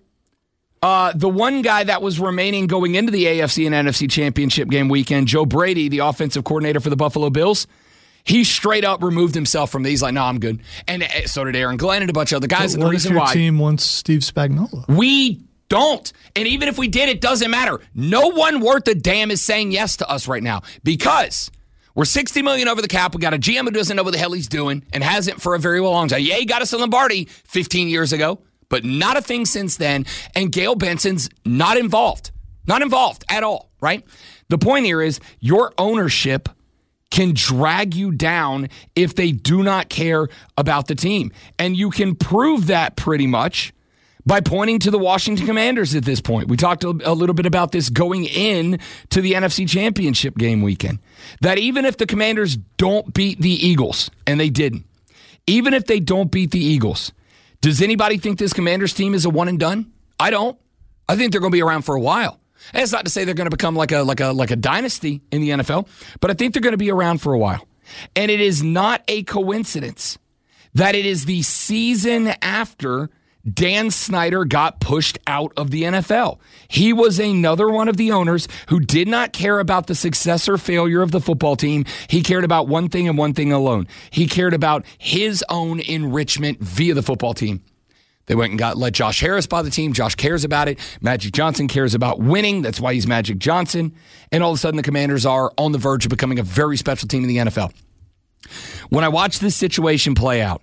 one guy that was remaining going into the AFC and NFC championship game weekend, Joe Brady, the offensive coordinator for the Buffalo Bills, he straight up removed himself from these. Like, no, I'm good. And so did Aaron Glenn and a bunch of other guys. But and the reason why your team wants Steve Spagnuolo? We don't. And even if we did, it doesn't matter. No one worth a damn is saying yes to us right now because we're $60 million over the cap. We got a GM who doesn't know what the hell he's doing and hasn't for a very long time. Yeah, he got us a Lombardi 15 years ago, but not a thing since then. And Gayle Benson's not involved. Not involved at all, right? The point here is your ownership can drag you down if they do not care about the team. And you can prove that pretty much by pointing to the Washington Commanders at this point. We talked a little bit about this going in to the NFC Championship game weekend. That even if the Commanders don't beat the Eagles, and they didn't, even if they don't beat the Eagles, does anybody think this Commanders team is a one and done? I don't. I think they're going to be around for a while. And it's not to say they're going to become like a dynasty in the NFL, but I think they're going to be around for a while. And it is not a coincidence that it is the season after Dan Snyder got pushed out of the NFL. He was another one of the owners who did not care about the success or failure of the football team. He cared about one thing and one thing alone. He cared about his own enrichment via the football team. They went and let Josh Harris buy the team. Josh cares about it. Magic Johnson cares about winning. That's why he's Magic Johnson. And all of a sudden, the Commanders are on the verge of becoming a very special team in the NFL. When I watch this situation play out,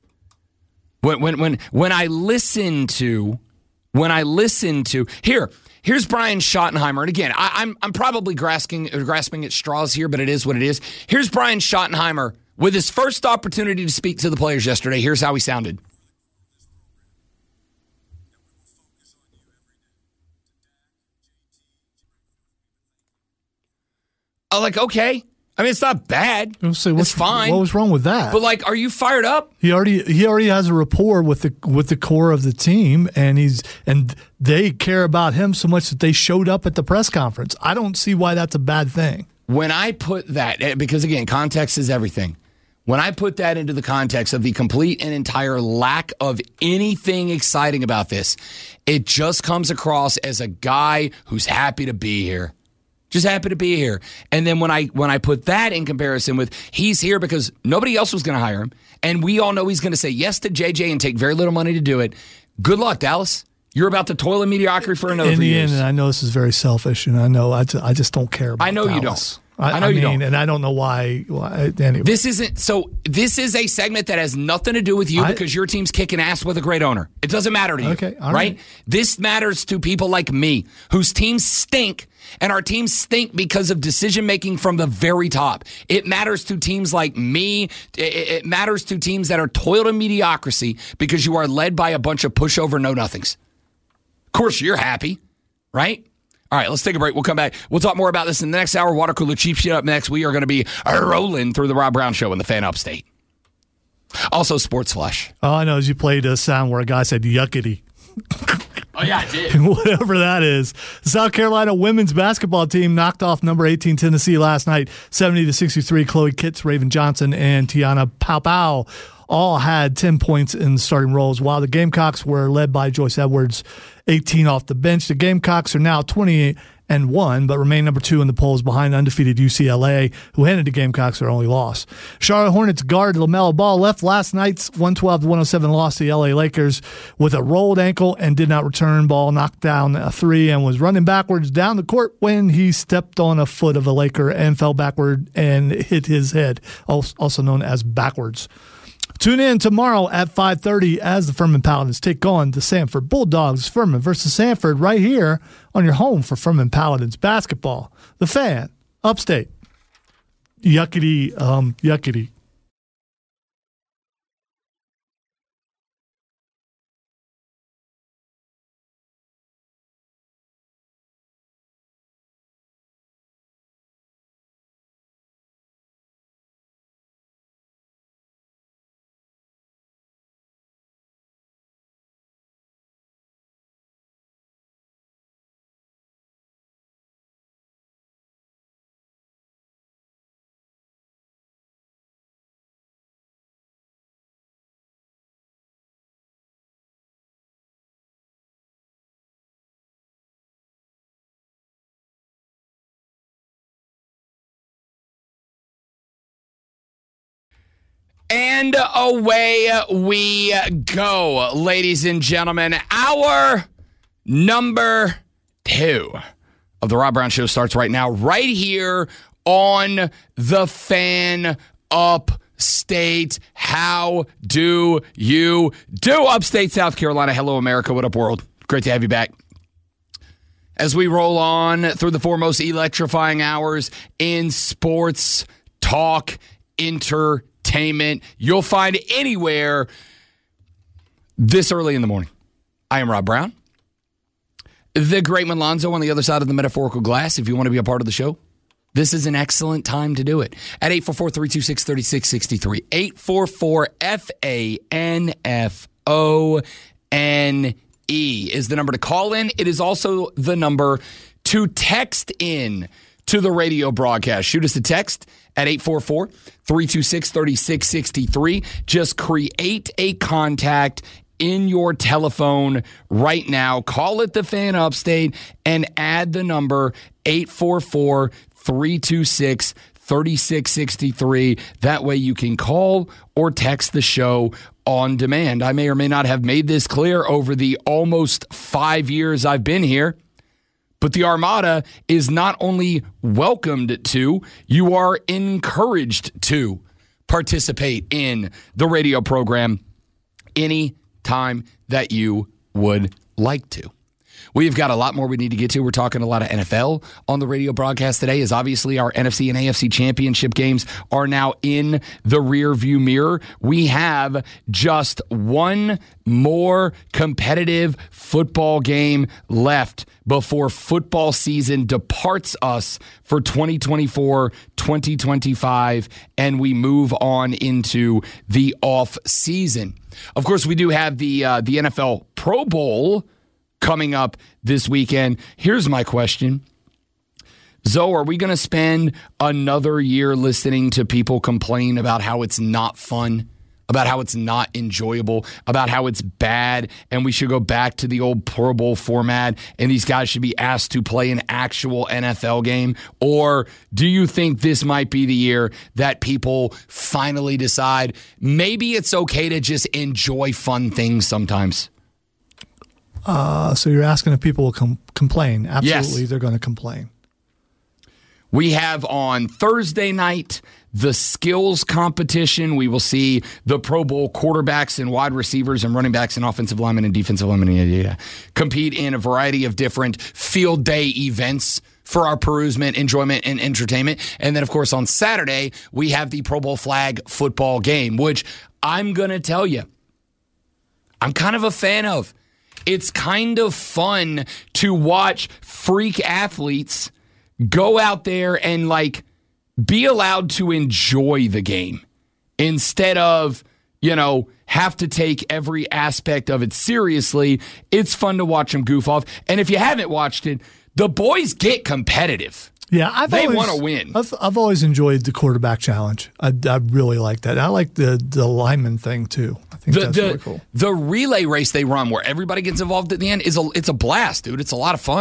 when I listen to, here's Brian Schottenheimer. And again, I'm probably grasping at straws here, but it is what it is. Here's Brian Schottenheimer with his first opportunity to speak to the players yesterday. Here's how he sounded. Okay. I mean, it's not bad. It's fine. What was wrong with that? But are you fired up? He already has a rapport with the core of the team, and they care about him so much that they showed up at the press conference. I don't see why that's a bad thing. When I put that, because again, context is everything. When I put that into the context of the complete and entire lack of anything exciting about this, it just comes across as a guy who's happy to be here. Just happy to be here. And then when I put that in comparison with he's here because nobody else was going to hire him, and we all know he's going to say yes to JJ and take very little money to do it. Good luck, Dallas. You're about to toil in mediocrity for another few years. And I know this is very selfish, and I know I just don't care about Dallas. You don't. I know you don't. And I don't know why anyway. This is a segment that has nothing to do with you because your team's kicking ass with a great owner. It doesn't matter to you. Okay, all right? This matters to people like me whose teams stink, and our teams stink because of decision-making from the very top. It matters to teams like me. It matters to teams that are toiled in mediocrity because you are led by a bunch of pushover know-nothings. Of course, you're happy, right? All right, let's take a break. We'll come back. We'll talk more about this in the next hour. Water Cooler Cheap Shit up next. We are going to be rolling through the Rob Brown Show in the Fan Upstate. Also, Sports Flush. All I know is you played a sound where a guy said yuckity. Oh, yeah, I did. Whatever that is. The South Carolina women's basketball team knocked off number 18 Tennessee last night, 70-63. Chloe Kitts, Raven Johnson, and Tiana Paopao all had 10 points in the starting roles, while the Gamecocks were led by Joyce Edwards, 18 off the bench. The Gamecocks are now 28 and won, but remain number 2 in the polls behind undefeated UCLA, who handed the Gamecocks their only loss. Charlotte Hornets guard LaMelo Ball left last night's 112-107 loss to the LA Lakers with a rolled ankle and did not return. Ball knocked down a 3 and was running backwards down the court when he stepped on a foot of a Laker and fell backward and hit his head, also known as backwards. Tune in tomorrow at 5:30 as the Furman Paladins take on the Sanford Bulldogs. Furman versus Sanford right here on your home for Furman Paladins basketball. The Fan, Upstate. Yuckity, yuckity. And away we go, ladies and gentlemen. Our number 2 of the Rob Brown Show starts right now, right here on the Fan Upstate. How do you do, Upstate South Carolina? Hello, America. What up, world? Great to have you back. As we roll on through the 4 most electrifying hours in sports, talk, entertainment, you'll find anywhere this early in the morning. I am Rob Brown, the great Malonzo on the other side of the metaphorical glass. If you want to be a part of the show, this is an excellent time to do it. At 844-326-3663, 844-FANFONE is the number to call in. It is also the number to text in to the radio broadcast. Shoot us a text at 844-326-3663. Just create a contact in your telephone right now. Call it the Fan Upstate and add the number 844-326-3663. That way you can call or text the show on demand. I may or may not have made this clear over the almost 5 years I've been here, but the Armada is not only welcomed to, you are encouraged to participate in the radio program any time that you would like to. We've got a lot more we need to get to. We're talking a lot of NFL on the radio broadcast today, as obviously our NFC and AFC championship games are now in the rearview mirror. We have just one more competitive football game left before football season departs us for 2024-2025, and we move on into the off season. Of course, we do have the NFL Pro Bowl coming up this weekend. Here's my question. Zoe, are we going to spend another year listening to people complain about how it's not fun, about how it's not enjoyable, about how it's bad, and we should go back to the old Pro Bowl format, and these guys should be asked to play an actual NFL game? Or do you think this might be the year that people finally decide maybe it's okay to just enjoy fun things sometimes? So you're asking if people will complain. Absolutely, yes. They're going to complain. We have on Thursday night the skills competition. We will see the Pro Bowl quarterbacks and wide receivers and running backs and offensive linemen and defensive linemen compete in a variety of different field day events for our perusement, enjoyment, and entertainment. And then, of course, on Saturday, we have the Pro Bowl flag football game, which I'm going to tell you, I'm kind of a fan of. It's kind of fun to watch freak athletes go out there and be allowed to enjoy the game instead of, have to take every aspect of it seriously. It's fun to watch them goof off. And if you haven't watched it, the boys get competitive. Yeah, they want to win. I've always enjoyed the quarterback challenge. I really like that. I like the lineman thing too. I think that's really cool. The relay race they run, where everybody gets involved at the end, it's a blast, dude. It's a lot of fun.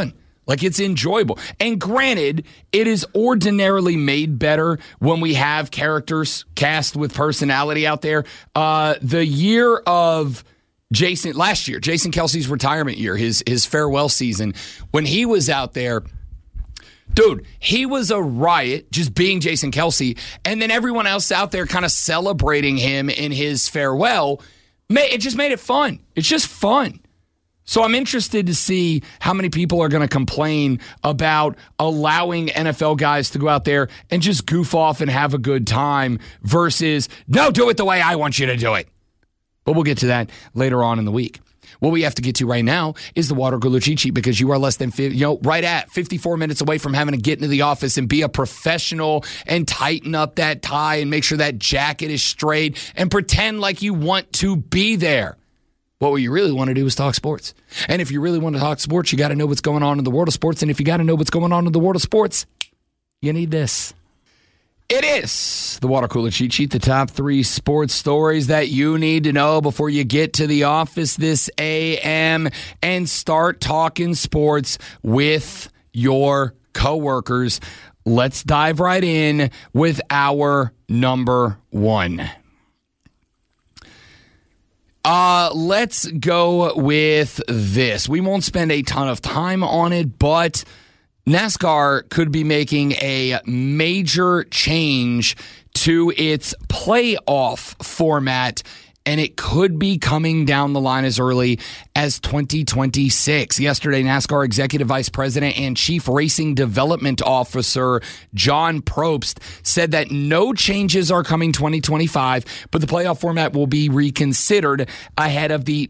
Like, it's enjoyable. And granted, it is ordinarily made better when we have characters cast with personality out there. The year of last year, Jason Kelce's retirement year, his farewell season, when he was out there, dude, he was a riot just being Jason Kelce. And then everyone else out there kind of celebrating him in his farewell. It just made it fun. It's just fun. So I'm interested to see how many people are going to complain about allowing NFL guys to go out there and just goof off and have a good time versus, no, do it the way I want you to do it. But we'll get to that later on in the week. What we have to get to right now is the water cooler cheat sheet, because you are less than right at 54 minutes away from having to get into the office and be a professional and tighten up that tie and make sure that jacket is straight and pretend like you want to be there. What you really want to do is talk sports. And if you really want to talk sports, you got to know what's going on in the world of sports. And if you got to know what's going on in the world of sports, you need this. It is the water cooler cheat sheet, the top 3 sports stories that you need to know before you get to the office this AM and start talking sports with your coworkers. Let's dive right in with our number 1. Let's go with this. We won't spend a ton of time on it, but NASCAR could be making a major change to its playoff format, and it could be coming down the line as early as 2026. Yesterday, NASCAR Executive Vice President and Chief Racing Development Officer John Probst said that no changes are coming 2025, but the playoff format will be reconsidered ahead of the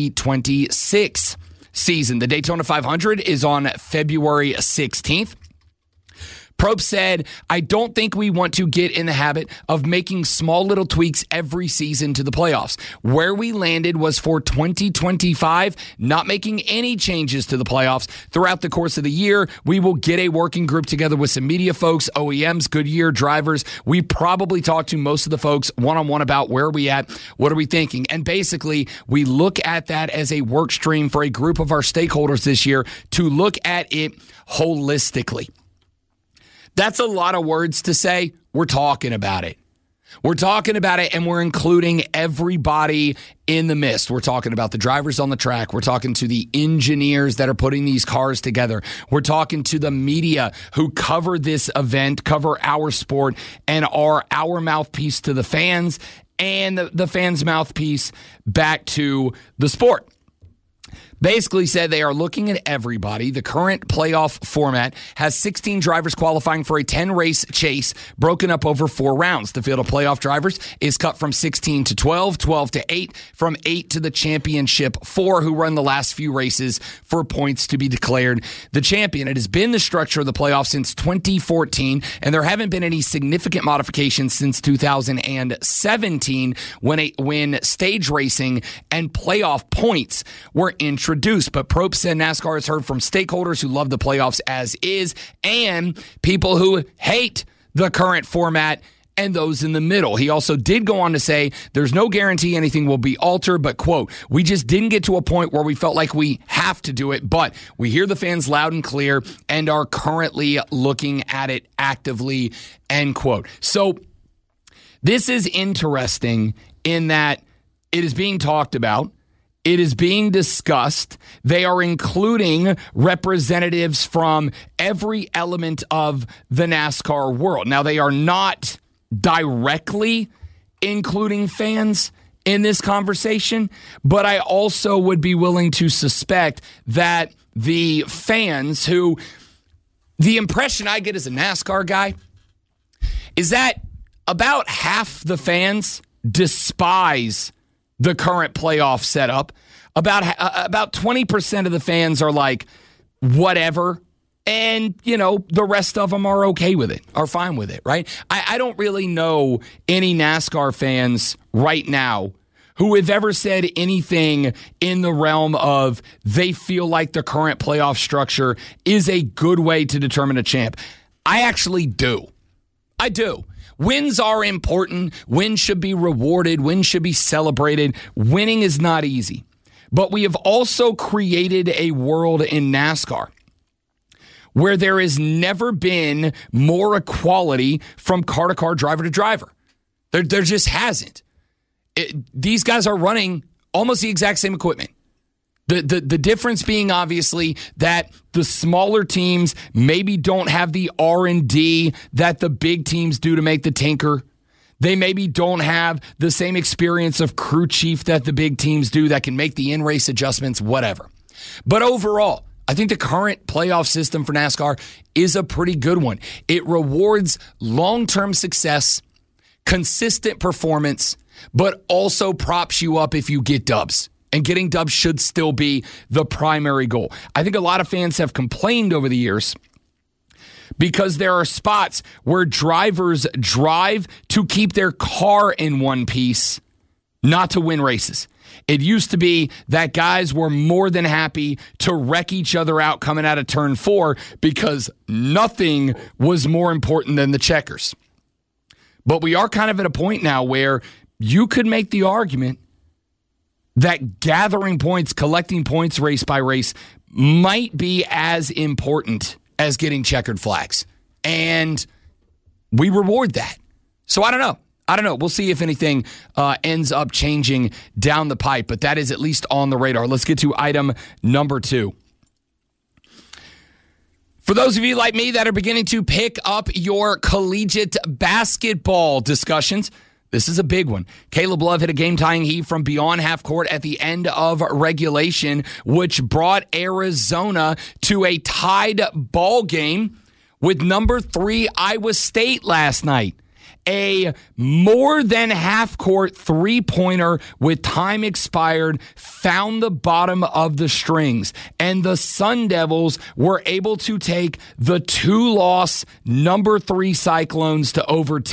2026 season. The Daytona 500 is on February 16th. Probst said, I don't think we want to get in the habit of making small little tweaks every season to the playoffs. Where we landed was for 2025, not making any changes to the playoffs. Throughout the course of the year, we will get a working group together with some media folks, OEMs, Goodyear, drivers. We probably talk to most of the folks one-on-one about where are we at, what are we thinking? And basically, we look at that as a work stream for a group of our stakeholders this year to look at it holistically. That's a lot of words to say. We're talking about it. We're talking about it, and we're including everybody in the mist. We're talking about the drivers on the track. We're talking to the engineers that are putting these cars together. We're talking to the media who cover this event, cover our sport, and are our mouthpiece to the fans and the fans' mouthpiece back to the sport. Basically said they are looking at everybody. The current playoff format has 16 drivers qualifying for a 10-race chase broken up over 4 rounds. The field of playoff drivers is cut from 16 to 12, 12 to 8, from 8 to the championship 4, who run the last few races for points to be declared the champion. It has been the structure of the playoffs since 2014, and there haven't been any significant modifications since 2017 when stage racing and playoff points were introduced. But Probst said NASCAR has heard from stakeholders who love the playoffs as is and people who hate the current format and those in the middle. He also did go on to say there's no guarantee anything will be altered, but, quote, we just didn't get to a point where we felt like we have to do it, but we hear the fans loud and clear and are currently looking at it actively, end quote. So this is interesting in that it is being talked about. It is being discussed. They are including representatives from every element of the NASCAR world. Now, they are not directly including fans in this conversation, but I also would be willing to suspect that the fans who, the impression I get as a NASCAR guy is that about half the fans despise the current playoff setup. About 20% of the fans are like, whatever. And, the rest of them are okay with it, are fine with it, right? I don't really know any NASCAR fans right now who have ever said anything in the realm of they feel like the current playoff structure is a good way to determine a champ. I actually do. I do. Wins are important. Wins should be rewarded. Wins should be celebrated. Winning is not easy. But we have also created a world in NASCAR where there has never been more equality from car to car, driver to driver. There just hasn't. These guys are running almost the exact same equipment. The difference being obviously that the smaller teams maybe don't have the R&D that the big teams do to make the tanker. They maybe don't have the same experience of crew chief that the big teams do that can make the in-race adjustments, whatever. But overall, I think the current playoff system for NASCAR is a pretty good one. It rewards long-term success, consistent performance, but also props you up if you get dubs. And getting dubs should still be the primary goal. I think a lot of fans have complained over the years because there are spots where drivers drive to keep their car in one piece, not to win races. It used to be that guys were more than happy to wreck each other out coming out of turn 4 because nothing was more important than the checkers. But we are kind of at a point now where you could make the argument that gathering points, collecting points race by race might be as important as getting checkered flags. And we reward that. So I don't know. We'll see if anything ends up changing down the pipe, but that is at least on the radar. Let's get to item number 2. For those of you like me that are beginning to pick up your collegiate basketball discussions, this is a big one. Caleb Love hit a game-tying heave from beyond half court at the end of regulation, which brought Arizona to a tied ball game with number 3 Iowa State last night. A more than half-court three-pointer with time expired found the bottom of the strings, and the Sun Devils were able to take the 2-loss number 3 Cyclones to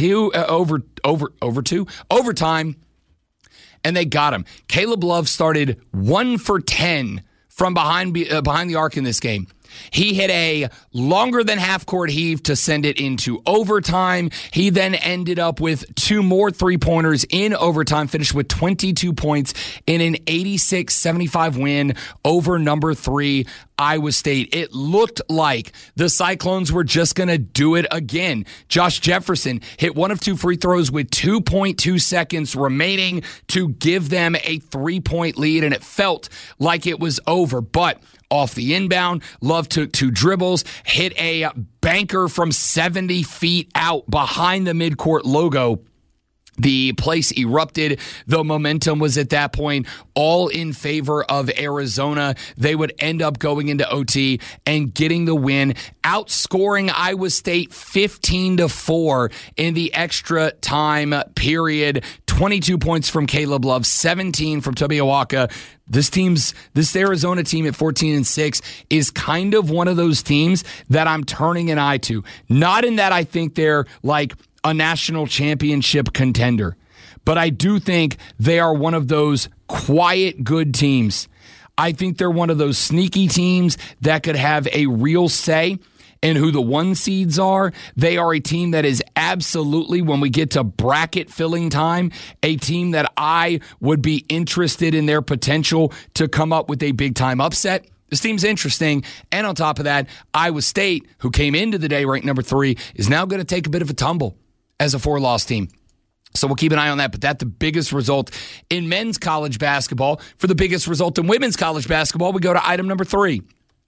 overtime, and they got him. Caleb Love started 1 for 10 from behind the arc in this game. He hit a longer than half-court heave to send it into overtime. He then ended up with 2 more three-pointers in overtime, finished with 22 points in an 86-75 win over number 3 Iowa State. It looked like the Cyclones were just going to do it again. Josh Jefferson hit 1 of 2 free throws with 2.2 seconds remaining to give them a 3-point lead, and it felt like it was over. But off the inbound, Love took 2 dribbles, hit a banker from 70 feet out behind the midcourt logo. The place erupted. The momentum was at that point all in favor of Arizona. They would end up going into OT and getting the win, outscoring Iowa State 15-4 in the extra time period. 22 points from Caleb Love, 17 from Toby Awaka. This Arizona team at 14-6 is kind of one of those teams that I'm turning an eye to. Not in that I think they're like a national championship contender, but I do think they are one of those quiet good teams. I think they're one of those sneaky teams that could have a real say in who the 1 seeds are. They are a team that is absolutely, when we get to bracket filling time, a team that I would be interested in their potential to come up with a big time upset. This team's interesting. And on top of that, Iowa State, who came into the day ranked number 3, is now going to take a bit of a tumble as a 4-loss team. So we'll keep an eye on that. But that's the biggest result in men's college basketball. For the biggest result in women's college basketball, we go to item number 3.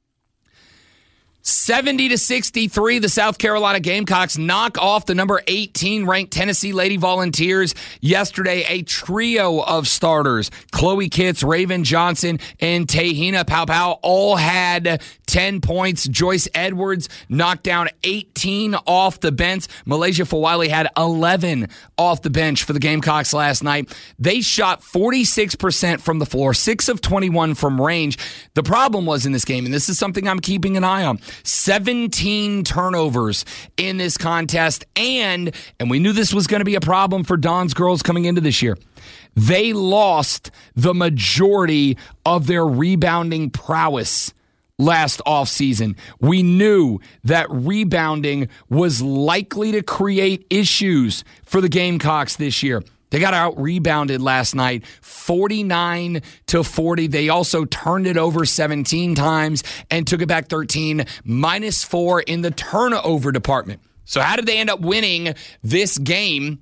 70-63, the South Carolina Gamecocks knock off the number 18 ranked Tennessee Lady Volunteers yesterday. A trio of starters, Chloe Kitts, Raven Johnson, and Tehina Paopao, all had 10 points. Joyce Edwards knocked down 18 off the bench. Malaysia Fawali had 11 off the bench for the Gamecocks last night. They shot 46% from the floor, 6 of 21 from range. The problem was in this game, and this is something I'm keeping an eye on, 17 turnovers in this contest, and we knew this was going to be a problem for Dawn's girls coming into this year. They lost the majority of their rebounding prowess last offseason. We knew that rebounding was likely to create issues for the Gamecocks this year. They got out-rebounded last night, 49-40. They also turned it over 17 times and took it back 13, -4 in the turnover department. So how did they end up winning this game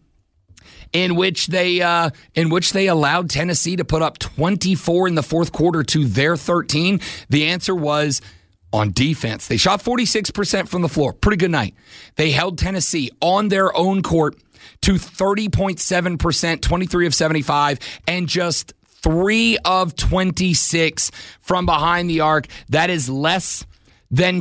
in which they allowed Tennessee to put up 24 in the fourth quarter to their 13? The answer was on defense. They shot 46% from the floor. Pretty good night. They held Tennessee on their own court to 30.7%, 23 of 75, and just 3 of 26 from behind the arc. That is less than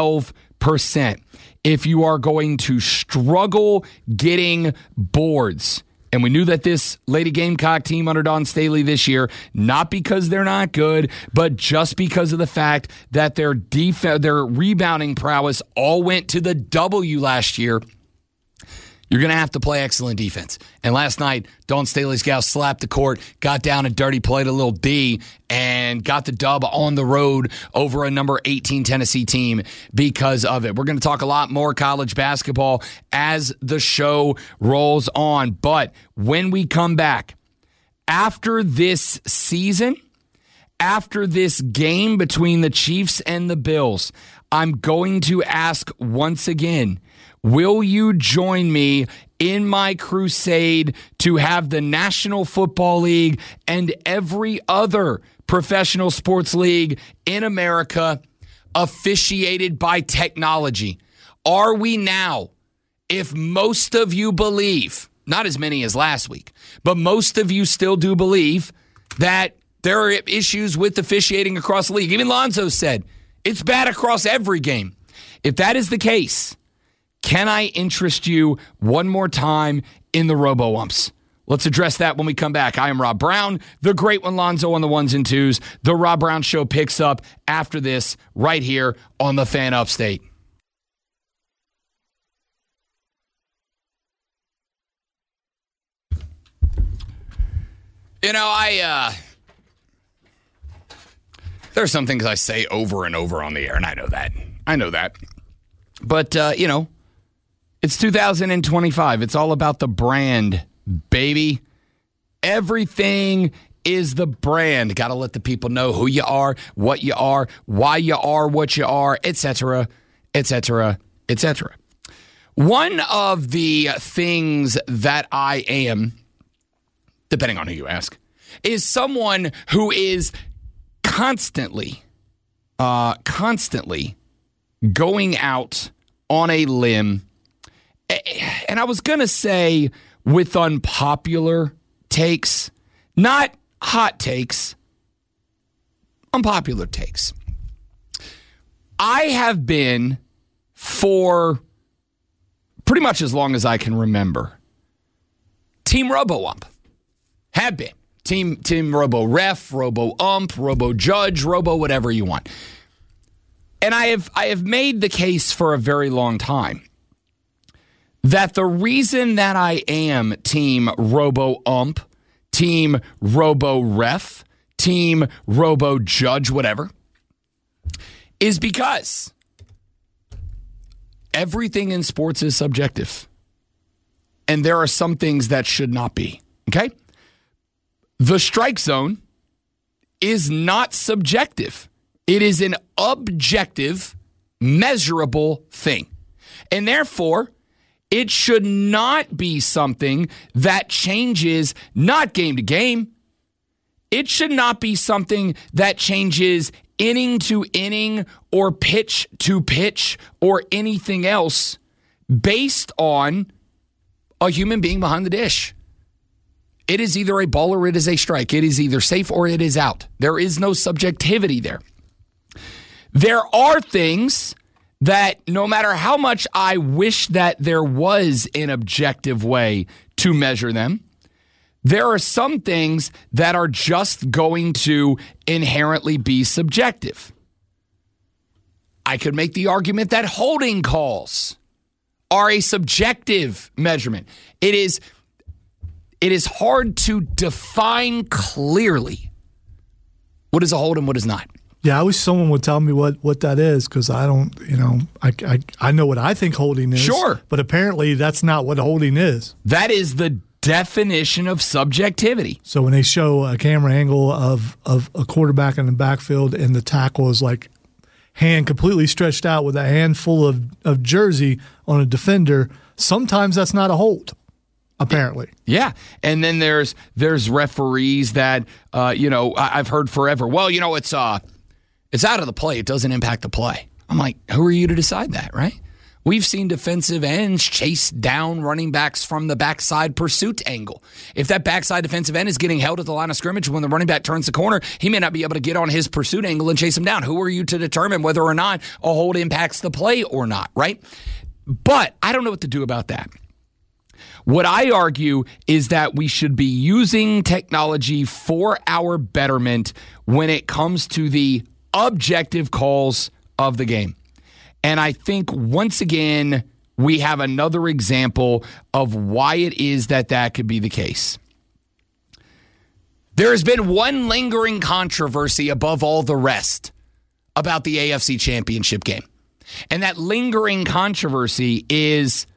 12%. If you are going to struggle getting boards, and we knew that this Lady Gamecock team under Dawn Staley this year, not because they're not good, but just because of the fact that their rebounding prowess all went to the W last year, you're going to have to play excellent defense. And last night, Dawn Staley's gals slapped the court, got down and dirty, played a little D, and got the dub on the road over a number 18 Tennessee team because of it. We're going to talk a lot more college basketball as the show rolls on. But when we come back, after this season, after this game between the Chiefs and the Bills, I'm going to ask once again, will you join me in my crusade to have the National Football League and every other professional sports league in America officiated by technology? Are we now, if most of you believe, not as many as last week, but most of you still do believe that there are issues with officiating across the league? Even Lonzo said it's bad across every game. If that is the case, can I interest you one more time in the Robo-Umps? Let's address that when we come back. I am Rob Brown, the great one, Lonzo on the ones and twos. The Rob Brown Show picks up after this right here on the Fan Upstate. You know, there's some things I say over and over on the air, and I know that. But, it's 2025. It's all about the brand, baby. Everything is the brand. Got to let the people know who you are, what you are, why you are what you are, etc., etc., etc. One of the things that I am, depending on who you ask, is someone who is constantly going out on a limb. And I was going to say with unpopular takes, not hot takes, unpopular takes. I have been, for pretty much as long as I can remember, Team Robo-Ump. Have been. Team Robo-Ref, Robo-Ump, Robo-Judge, Robo whatever you want. And I have made the case for a very long time that the reason that I am Team Robo-Ump, Team Robo-Ref, Team Robo-Judge, whatever, is because everything in sports is subjective. And there are some things that should not be, okay? The strike zone is not subjective. It is an objective, measurable thing. And therefore, it should not be something that changes not game to game. It should not be something that changes inning to inning or pitch to pitch or anything else based on a human being behind the dish. It is either a ball or it is a strike. It is either safe or it is out. There is no subjectivity there. There are things that no matter how much I wish that there was an objective way to measure them, there are some things that are just going to inherently be subjective. I could make the argument that holding calls are a subjective measurement. It is hard to define clearly what is a hold and what is not. Yeah, I wish someone would tell me what that is, because I don't, I know what I think holding is. Sure. But apparently that's not what holding is. That is the definition of subjectivity. So when they show a camera angle of a quarterback in the backfield and the tackle is like hand completely stretched out with a handful of jersey on a defender, sometimes that's not a hold, apparently. Yeah, and then there's referees that, I've heard forever, well, it's out of the play. It doesn't impact the play. I'm like, who are you to decide that, right? We've seen defensive ends chase down running backs from the backside pursuit angle. If that backside defensive end is getting held at the line of scrimmage when the running back turns the corner, he may not be able to get on his pursuit angle and chase him down. Who are you to determine whether or not a hold impacts the play or not, right? But I don't know what to do about that. What I argue is that we should be using technology for our betterment when it comes to the objective calls of the game. And I think, once again, we have another example of why it is that could be the case. There has been one lingering controversy above all the rest about the AFC Championship game. And that lingering controversy is,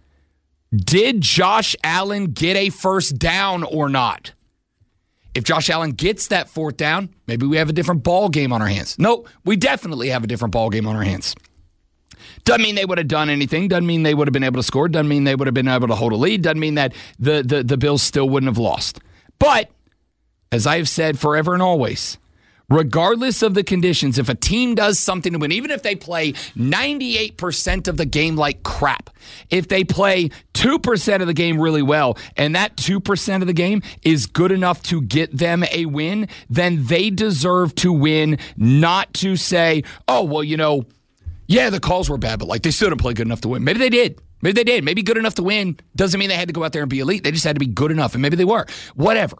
did Josh Allen get a first down or not? If Josh Allen gets that fourth down, maybe we have a different ball game on our hands. No, we definitely have a different ball game on our hands. Doesn't mean they would have done anything. Doesn't mean they would have been able to score. Doesn't mean they would have been able to hold a lead. Doesn't mean that the Bills still wouldn't have lost. But, as I have said forever and always, regardless of the conditions, if a team does something to win, even if they play 98% of the game like crap, if they play 2% of the game really well, and that 2% of the game is good enough to get them a win, then they deserve to win, not to say, oh, well, yeah, the calls were bad, but they still didn't play good enough to win. Maybe they did. Maybe good enough to win doesn't mean they had to go out there and be elite. They just had to be good enough, and maybe they were. Whatever.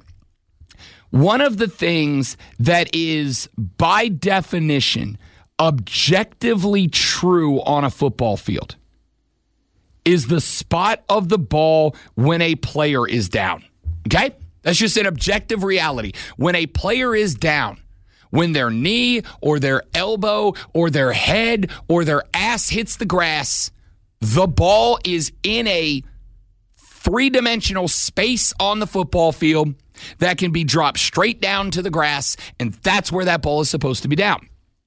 One of the things that is, by definition, objectively true on a football field is the spot of the ball when a player is down. Okay? That's just an objective reality. When a player is down, when their knee or their elbow or their head or their ass hits the grass, the ball is in a three-dimensional space on the football field that can be dropped straight down to the grass, and that's where that ball is supposed to be down.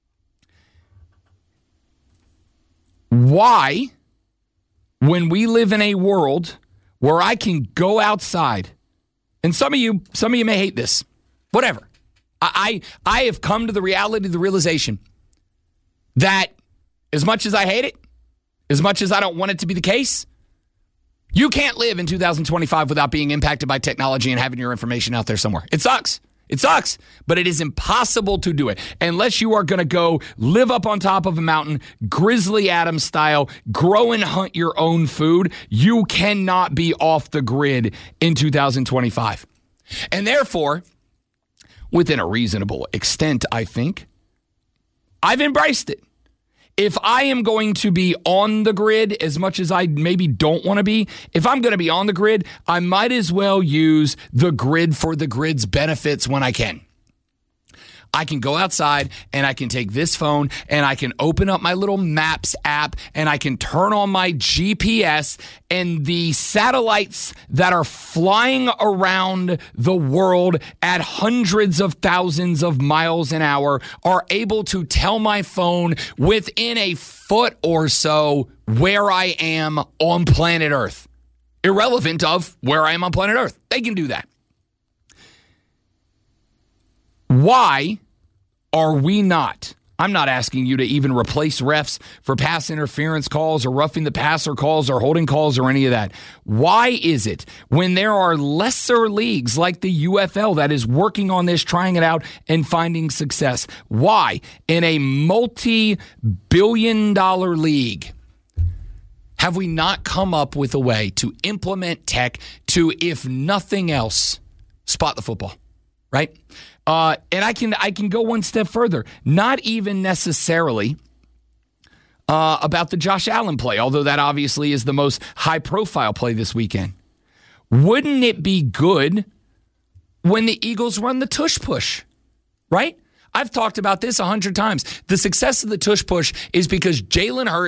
Why, when we live in a world where I can go outside, and some of you may hate this, whatever, I have come to the reality, the realization that as much as I hate it, as much as I don't want it to be the case, you can't live in 2025 without being impacted by technology and having your information out there somewhere. It sucks. It sucks, but it is impossible to do it unless you are going to go live up on top of a mountain, Grizzly Adams style, grow and hunt your own food. You cannot be off the grid in 2025. And therefore, within a reasonable extent, I think, I've embraced it. If I am going to be on the grid as much as I maybe don't want to be, if I'm going to be on the grid, I might as well use the grid for the grid's benefits when I can. I can go outside and I can take this phone and I can open up my little Maps app and I can turn on my GPS, and the satellites that are flying around the world at hundreds of thousands of miles an hour are able to tell my phone within a foot or so where I am on planet Earth, irrelevant of where I am on planet Earth. They can do that. Why are we not? I'm not asking you to even replace refs for pass interference calls or roughing the passer calls or holding calls or any of that. Why is it when there are lesser leagues like the UFL that is working on this, trying it out, and finding success? Why, in a multi-billion-dollar league, have we not come up with a way to implement tech to, if nothing else, spot the football, right? And I can go one step further. Not even necessarily about the Josh Allen play, although that obviously is the most high-profile play this weekend. Wouldn't it be good when the Eagles run the tush push, right? I've talked about this 100 times. The success of the tush push is because Jalen Hurts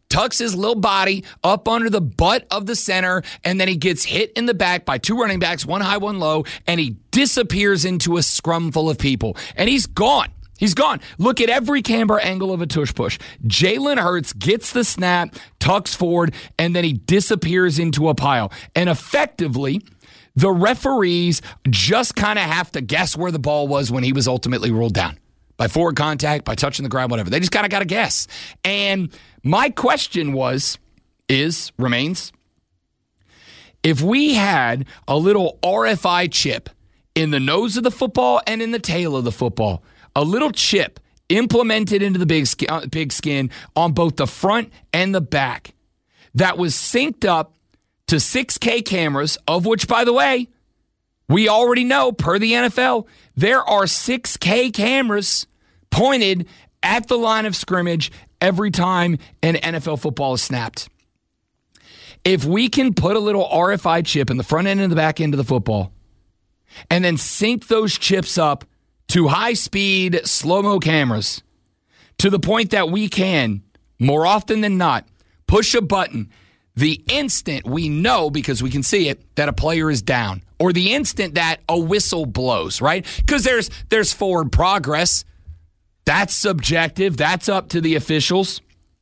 tucks his little body up under the butt of the center, and then he gets hit in the back by 2 running backs, one high, one low, and he disappears into a scrum full of people. And he's gone. He's gone. Look at every camera angle of a tush push. Jalen Hurts gets the snap, tucks forward, and then he disappears into a pile. And effectively, the referees just kind of have to guess where the ball was when he was ultimately ruled down. By forward contact, by touching the ground, whatever. They just kind of got to guess. And my question remains, if we had a little RFI chip in the nose of the football and in the tail of the football, a little chip implemented into the big skin on both the front and the back that was synced up to 6K cameras, of which, by the way, we already know, per the NFL, there are 6K cameras pointed at the line of scrimmage every time an NFL football is snapped. If we can put a little RFI chip in the front end and the back end of the football and then sync those chips up to high-speed, slow-mo cameras to the point that we can, more often than not, push a button the instant we know, because we can see it, that a player is down, or the instant that a whistle blows, right? Because there's forward progress. That's subjective. That's up to the officials.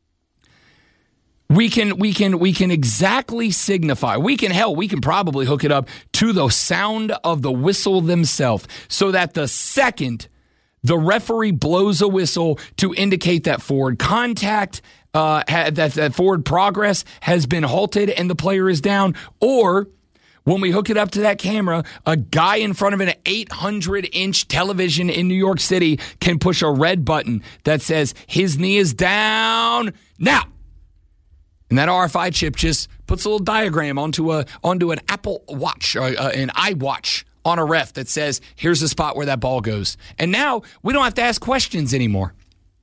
We can exactly signify. We can probably hook it up to the sound of the whistle themselves, so that the second the referee blows a whistle to indicate that forward contact, that forward progress has been halted and the player is down, or when we hook it up to that camera, a guy in front of an 800-inch television in New York City can push a red button that says his knee is down now. And that RFI chip just puts a little diagram onto an Apple Watch, or an iWatch on a ref that says, here's the spot where that ball goes. And now we don't have to ask questions anymore.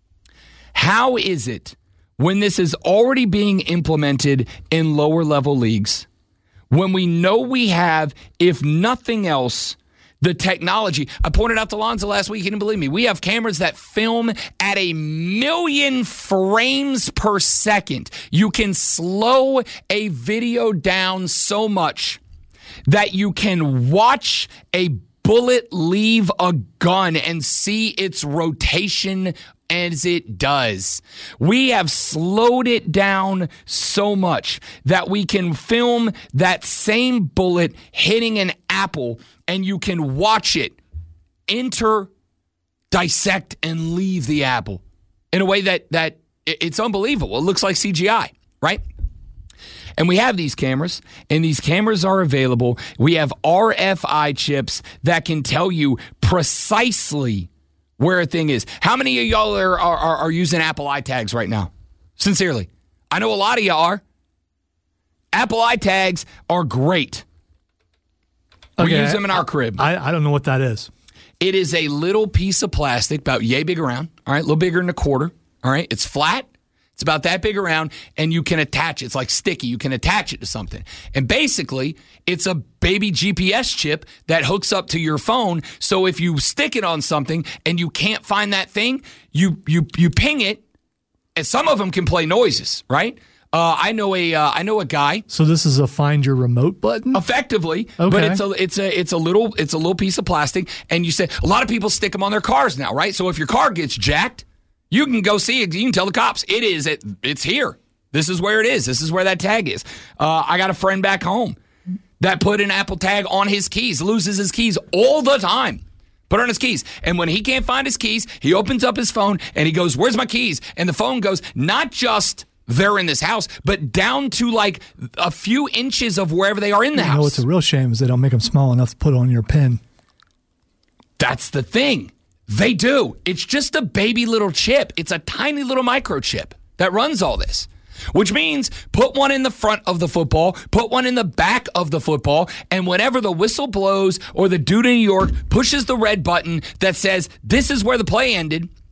How is it, when this is already being implemented in lower level leagues, when we know we have, if nothing else, the technology? I pointed out to Lonzo last week, he didn't believe me. We have cameras that film at 1 million frames per second. You can slow a video down so much that you can watch a bullet leave a gun and see its rotation as it does. We have slowed it down so much that we can film that same bullet hitting an apple, and you can watch it enter, dissect, and leave the apple in a way that it's unbelievable. It looks like CGI, right? And we have these cameras, and these cameras are available. We have RFI chips that can tell you precisely where a thing is. How many of y'all are using Apple iTags right now? Sincerely. I know a lot of y'all are. Apple iTags are great. We use them in our crib. I don't know what that is. It is a little piece of plastic about yay big around, all right, a little bigger than a quarter, all right? It's flat. It's about that big around, and you can attach it. It's like sticky. You can attach it to something. And basically, it's a baby GPS chip that hooks up to your phone. So if you stick it on something and you can't find that thing, you ping it, and some of them can play noises, right? I know a guy. So this is a find your remote button? Effectively, okay. But it's a little piece of plastic, and you say a lot of people stick them on their cars now, right? So if your car gets jacked, you can go see it. You can tell the cops it's here. This is where it is. This is where that tag is. I got a friend back home that put an Apple tag on his keys, loses his keys all the time. Put it on his keys. And when he can't find his keys, he opens up his phone and he goes, "Where's my keys?" And the phone goes, not just they're in this house, but down to like a few inches of wherever they are in the house. You know what's a real shame is they don't make them small enough to put on your pin. That's the thing. They do. It's just a baby little chip. It's a tiny little microchip that runs all this, which means put one in the front of the football, put one in the back of the football, and whenever the whistle blows or the dude in New York pushes the red button that says this is where the play ended,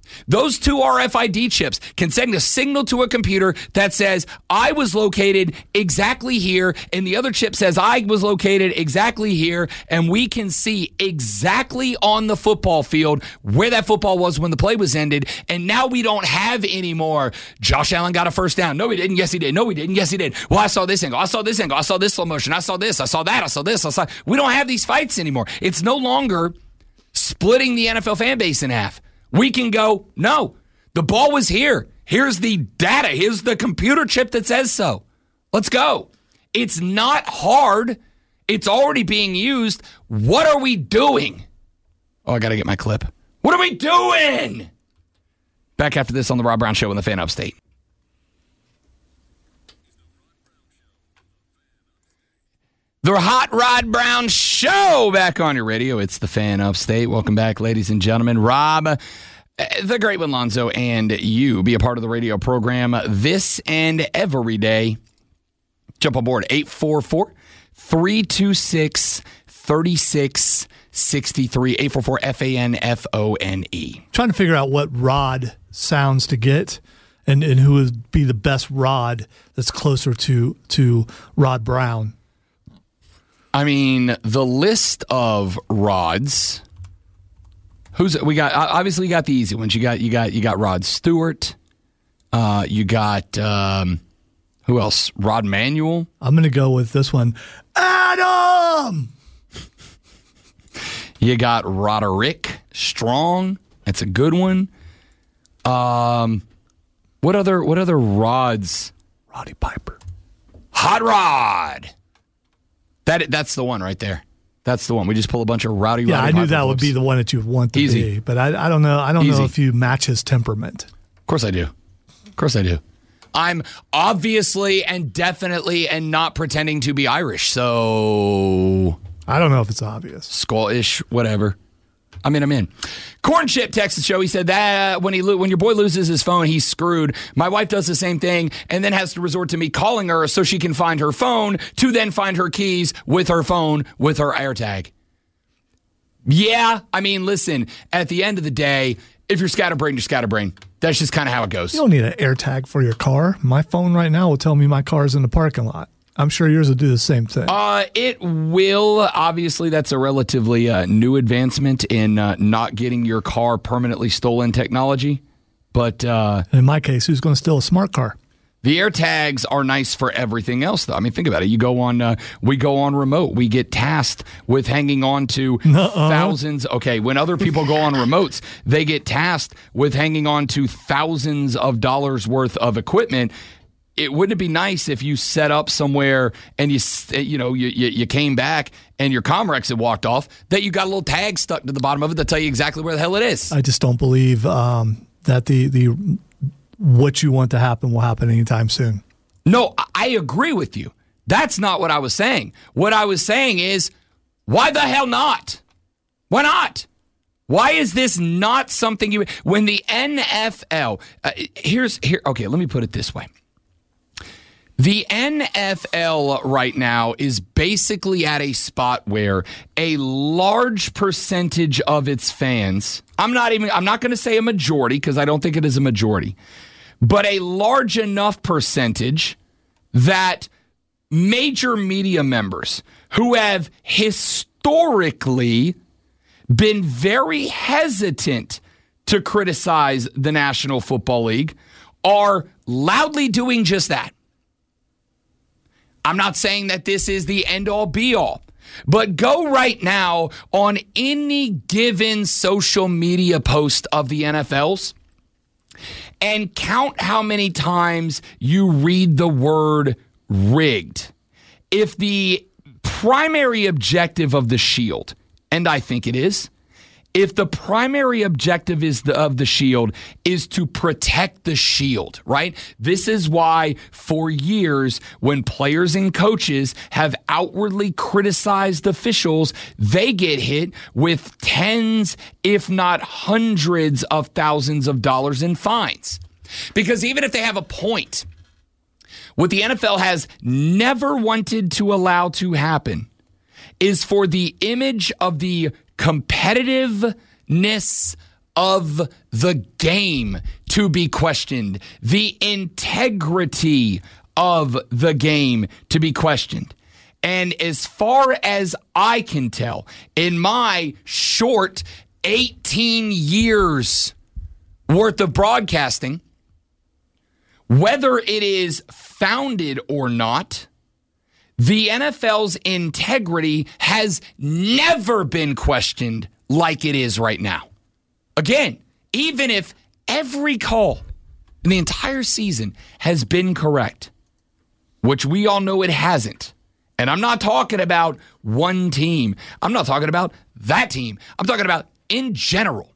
Those two RFID chips can send a signal to a computer that says, I was located exactly here, and the other chip says, I was located exactly here, and we can see exactly on the football field where that football was when the play was ended, and now we don't have anymore. Josh Allen got a first down. No, he didn't. Yes, he did. No, he didn't. Yes, he did. Well, I saw this angle. I saw this angle. I saw this slow motion. I saw this. I saw that. I saw this. We don't have these fights anymore. It's no longer splitting the NFL fan base in half. We can go, no, the ball was here. Here's the data. Here's the computer chip that says so. Let's go. It's not hard. It's already being used. What are we doing? Oh, I got to get my clip. What are we doing? Back after this on the Rob Brown Show in the Fan Upstate. The Hot Rod Brown Show back on your radio. It's the Fan Upstate. Welcome back, ladies and gentlemen. Rob, the great one, Lonzo, and you be a part of the radio program this and every day. Jump aboard 844-326-3663. 844-FANFONE. Trying to figure out what rod sounds to get and who would be the best rod that's closer to Rod Brown. I mean, the list of rods. We got? Obviously, you got the easy ones. You got Rod Stewart. You got who else? Rod Manuel. I'm going to go with this one. Adam. You got Roderick Strong. That's a good one. What other rods? Roddy Piper. Hot Rod. That's the one right there. That's the one. We just pull a bunch of rowdy. Yeah, I knew that would be the one that you would want to be, but I don't know. I don't know if you match his temperament. Of course I do. Of course I do. I'm obviously and definitely and not pretending to be Irish, so I don't know if it's obvious. Scottish, whatever. I mean, I'm in. Corn Chip texted the show. He said that when your boy loses his phone, he's screwed. My wife does the same thing and then has to resort to me calling her so she can find her phone to then find her keys with her phone with her AirTag. Yeah, I mean, listen, at the end of the day, if you're scatterbrained, you're scatterbrained. That's just kind of how it goes. You don't need an AirTag for your car. My phone right now will tell me my car's in the parking lot. I'm sure yours will do the same thing. It will. Obviously, that's a relatively new advancement in not getting your car permanently stolen technology. But in my case, who's going to steal a smart car? The AirTags are nice for everything else, though. I mean, think about it. You go on, we go on remote. We get tasked with hanging on to thousands. Okay, when other people go on remotes, they get tasked with hanging on to thousands of dollars worth of equipment. Wouldn't it be nice if you set up somewhere and you came back and your Comrex had walked off, that you got a little tag stuck to the bottom of it to tell you exactly where the hell it is? I just don't believe that the what you want to happen will happen anytime soon. No, I agree with you. That's not what I was saying. What I was saying is, why the hell not? Why not? Why is this not something you... When the NFL... Okay, let me put it this way. The NFL right now is basically at a spot where a large percentage of its fans, I'm not going to say a majority because I don't think it is a majority, but a large enough percentage that major media members who have historically been very hesitant to criticize the National Football League are loudly doing just that. I'm not saying that this is the end-all, be-all, but go right now on any given social media post of the NFL's and count how many times you read the word rigged. If the primary objective of the Shield, and I think it is, if the primary objective of the Shield is to protect the Shield, right? This is why for years when players and coaches have outwardly criticized officials, they get hit with tens, if not hundreds of thousands of dollars in fines. Because even if they have a point, what the NFL has never wanted to allow to happen is for the image of the competitiveness of the game to be questioned, the integrity of the game to be questioned. And as far as I can tell, in my short 18 years worth of broadcasting, whether it is founded or not, the NFL's integrity has never been questioned like it is right now. Again, even if every call in the entire season has been correct, which we all know it hasn't, and I'm not talking about one team. I'm not talking about that team. I'm talking about in general.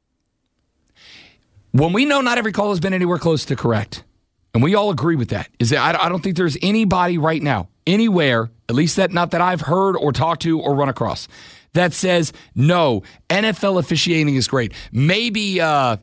When we know not every call has been anywhere close to correct, and we all agree with that, is that I don't think there's anybody right now, anywhere, at least not that I've heard or talked to or run across, that says, no, NFL officiating is great. Maybe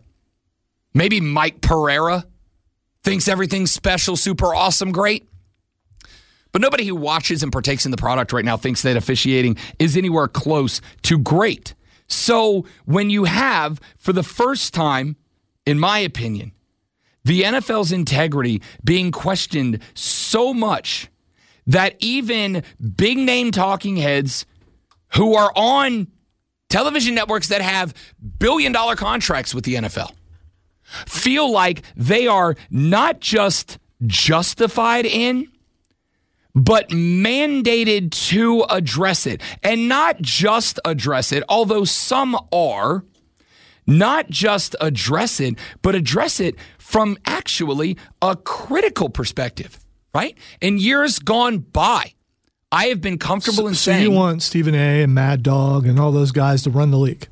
Mike Pereira thinks everything's special, super awesome, great. But nobody who watches and partakes in the product right now thinks that officiating is anywhere close to great. So when you have, for the first time, in my opinion, the NFL's integrity being questioned so much that even big-name talking heads who are on television networks that have billion-dollar contracts with the NFL feel like they are not just justified in, but mandated to address it. And not just address it, although some are, not just address it, but address it from actually a critical perspective, right? In years gone by, I have been comfortable in saying... So you want Stephen A. and Mad Dog and all those guys to run the league?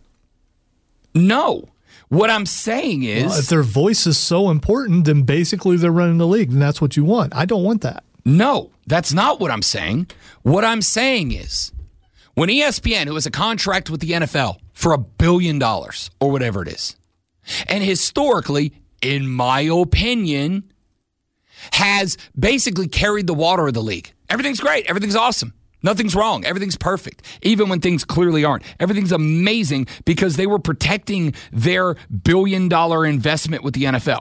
No. What I'm saying is... Well, if their voice is so important, then basically they're running the league, and that's what you want. I don't want that. No, that's not what I'm saying. What I'm saying is, when ESPN, who has a contract with the NFL for $1 billion or whatever it is, and historically, in my opinion, has basically carried the water of the league. Everything's great. Everything's awesome. Nothing's wrong. Everything's perfect, even when things clearly aren't. Everything's amazing because they were protecting their $1 billion investment with the NFL.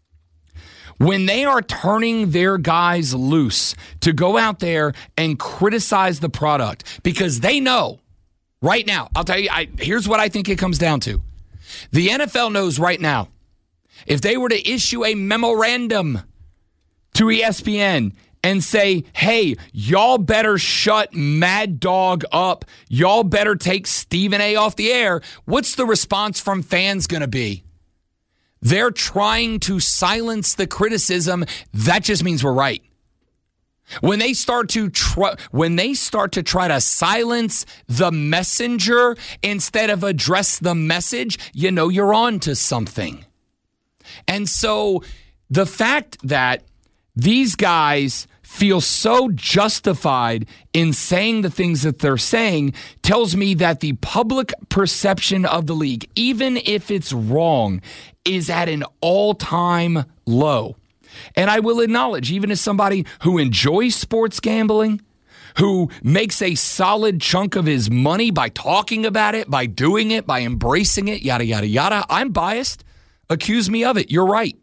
When they are turning their guys loose to go out there and criticize the product, because they know right now, I'll tell you, here's what I think it comes down to. The NFL knows right now, if they were to issue a memorandum to ESPN and say, hey, y'all better shut Mad Dog up, y'all better take Stephen A. off the air, what's the response from fans going to be? They're trying to silence the criticism. That just means we're right. When they start to try to silence the messenger instead of address the message, you know you're on to something. And so the fact that these guys feel so justified in saying the things that they're saying tells me that the public perception of the league, even if it's wrong, is at an all-time low. And I will acknowledge, even as somebody who enjoys sports gambling, who makes a solid chunk of his money by talking about it, by doing it, by embracing it, yada, yada, yada, I'm biased. Accuse me of it. You're right.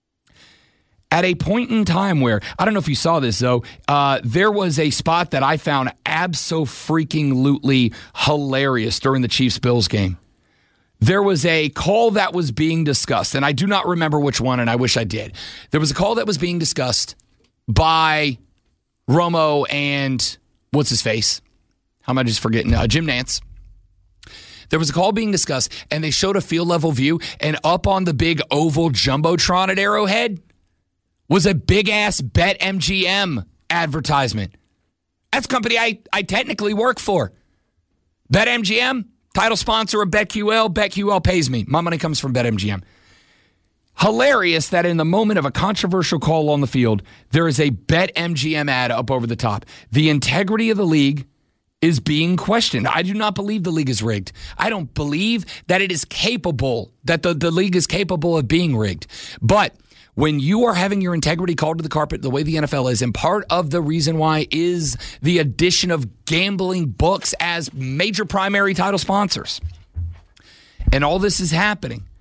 At a point in time where, I don't know if you saw this, though, there was a spot that I found abso-freaking-lutely hilarious during the Chiefs-Bills game. There was a call that was being discussed, and I do not remember which one, and I wish I did. There was a call that was being discussed by Romo and, what's his face? How am I just forgetting? Jim Nantz. There was a call being discussed, and they showed a field-level view, and up on the big oval Jumbotron at Arrowhead was a big-ass BetMGM advertisement. That's a company I technically work for. BetMGM, title sponsor of BetQL. BetQL pays me. My money comes from BetMGM. Hilarious that in the moment of a controversial call on the field, there is a BetMGM ad up over the top. The integrity of the league is being questioned. I do not believe the league is rigged. I don't believe that it is capable, that the league is capable of being rigged. But when you are having your integrity called to the carpet the way the NFL is, and part of the reason why is the addition of gambling books as major primary title sponsors. And all this is happening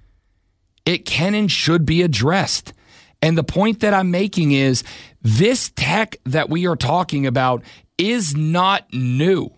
It can and should be addressed. And the point that I'm making is this tech that we are talking about is not new.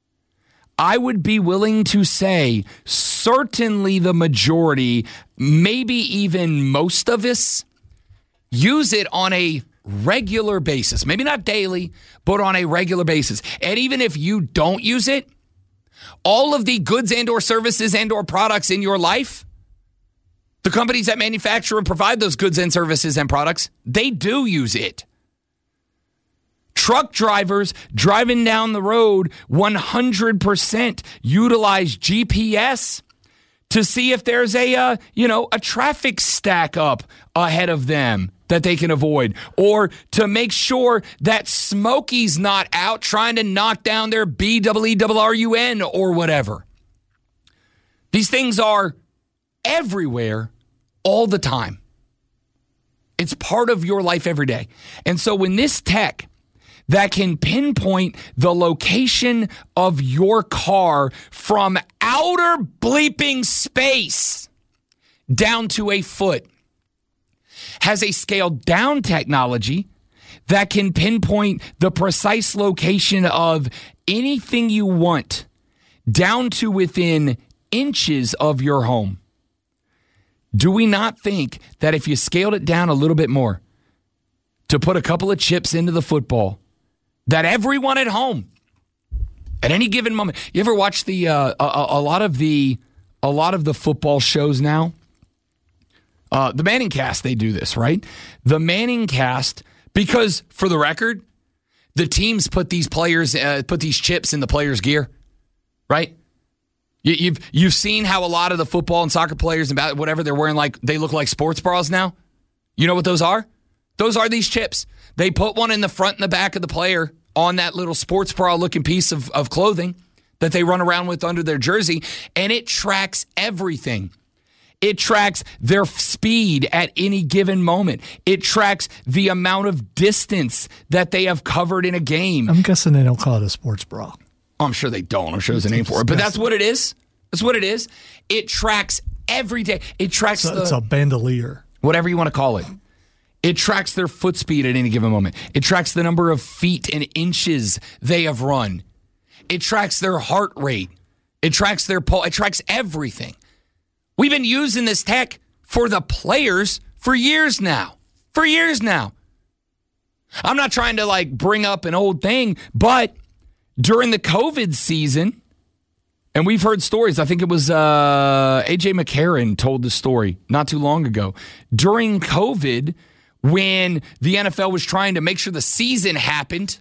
I would be willing to say certainly the majority, maybe even most of us, use it on a regular basis. Maybe not daily, but on a regular basis. And even if you don't use it, all of the goods and or services and or products in your life, the companies that manufacture and provide those goods and services and products, they do use it. Truck drivers driving down the road 100% utilize GPS to see if there's a traffic stack up ahead of them that they can avoid, or to make sure that Smokey's not out trying to knock down their BWRUN or whatever. These things are everywhere all the time. It's part of your life every day. And so when this tech that can pinpoint the location of your car from outer bleeping space down to a foot, has a scaled down technology that can pinpoint the precise location of anything you want down to within inches of your home. Do we not think that if you scaled it down a little bit more to put a couple of chips into the football, that everyone at home at any given moment, you ever watch the a lot of the football shows now? The Manning Cast, they do this, right? The Manning Cast, because for the record, the teams put these chips in the players' gear, right? You've seen how a lot of the football and soccer players and whatever they're wearing, like they look like sports bras now. You know what those are? Those are these chips. They put one in the front and the back of the player on that little sports bra looking piece of clothing that they run around with under their jersey, and it tracks everything. It tracks their speed at any given moment. It tracks the amount of distance that they have covered in a game. I'm guessing they don't call it a sports bra. I'm sure they don't. I'm sure there's a name for it. But that's what it is. That's what it is. It tracks every day. It tracks it's a bandolier. Whatever you want to call it. It tracks their foot speed at any given moment. It tracks the number of feet and inches they have run. It tracks their heart rate. It tracks their pulse. It tracks everything. We've been using this tech for the players for years now. For years now. I'm not trying to bring up an old thing, but during the COVID season, and we've heard stories, I think it was A.J. McCarron told the story not too long ago. During COVID, when the NFL was trying to make sure the season happened,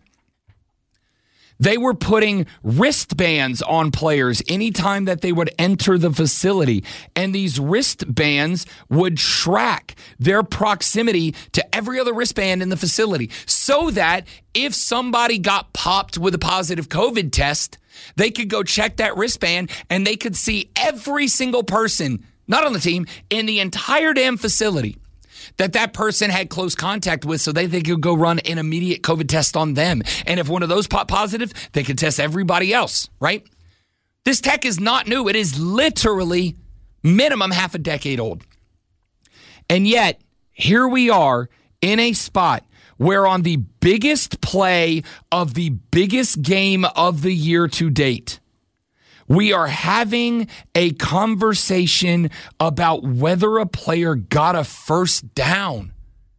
they were putting wristbands on players anytime that they would enter the facility. And these wristbands would track their proximity to every other wristband in the facility so that if somebody got popped with a positive COVID test, they could go check that wristband and they could see every single person, not on the team, in the entire damn facility that person had close contact with, so they could go run an immediate COVID test on them. And if one of those popped positive, they could test everybody else, right? This tech is not new. It is literally minimum half a decade old. And yet, here we are in a spot where on the biggest play of the biggest game of the year to date, we are having a conversation about whether a player got a first down.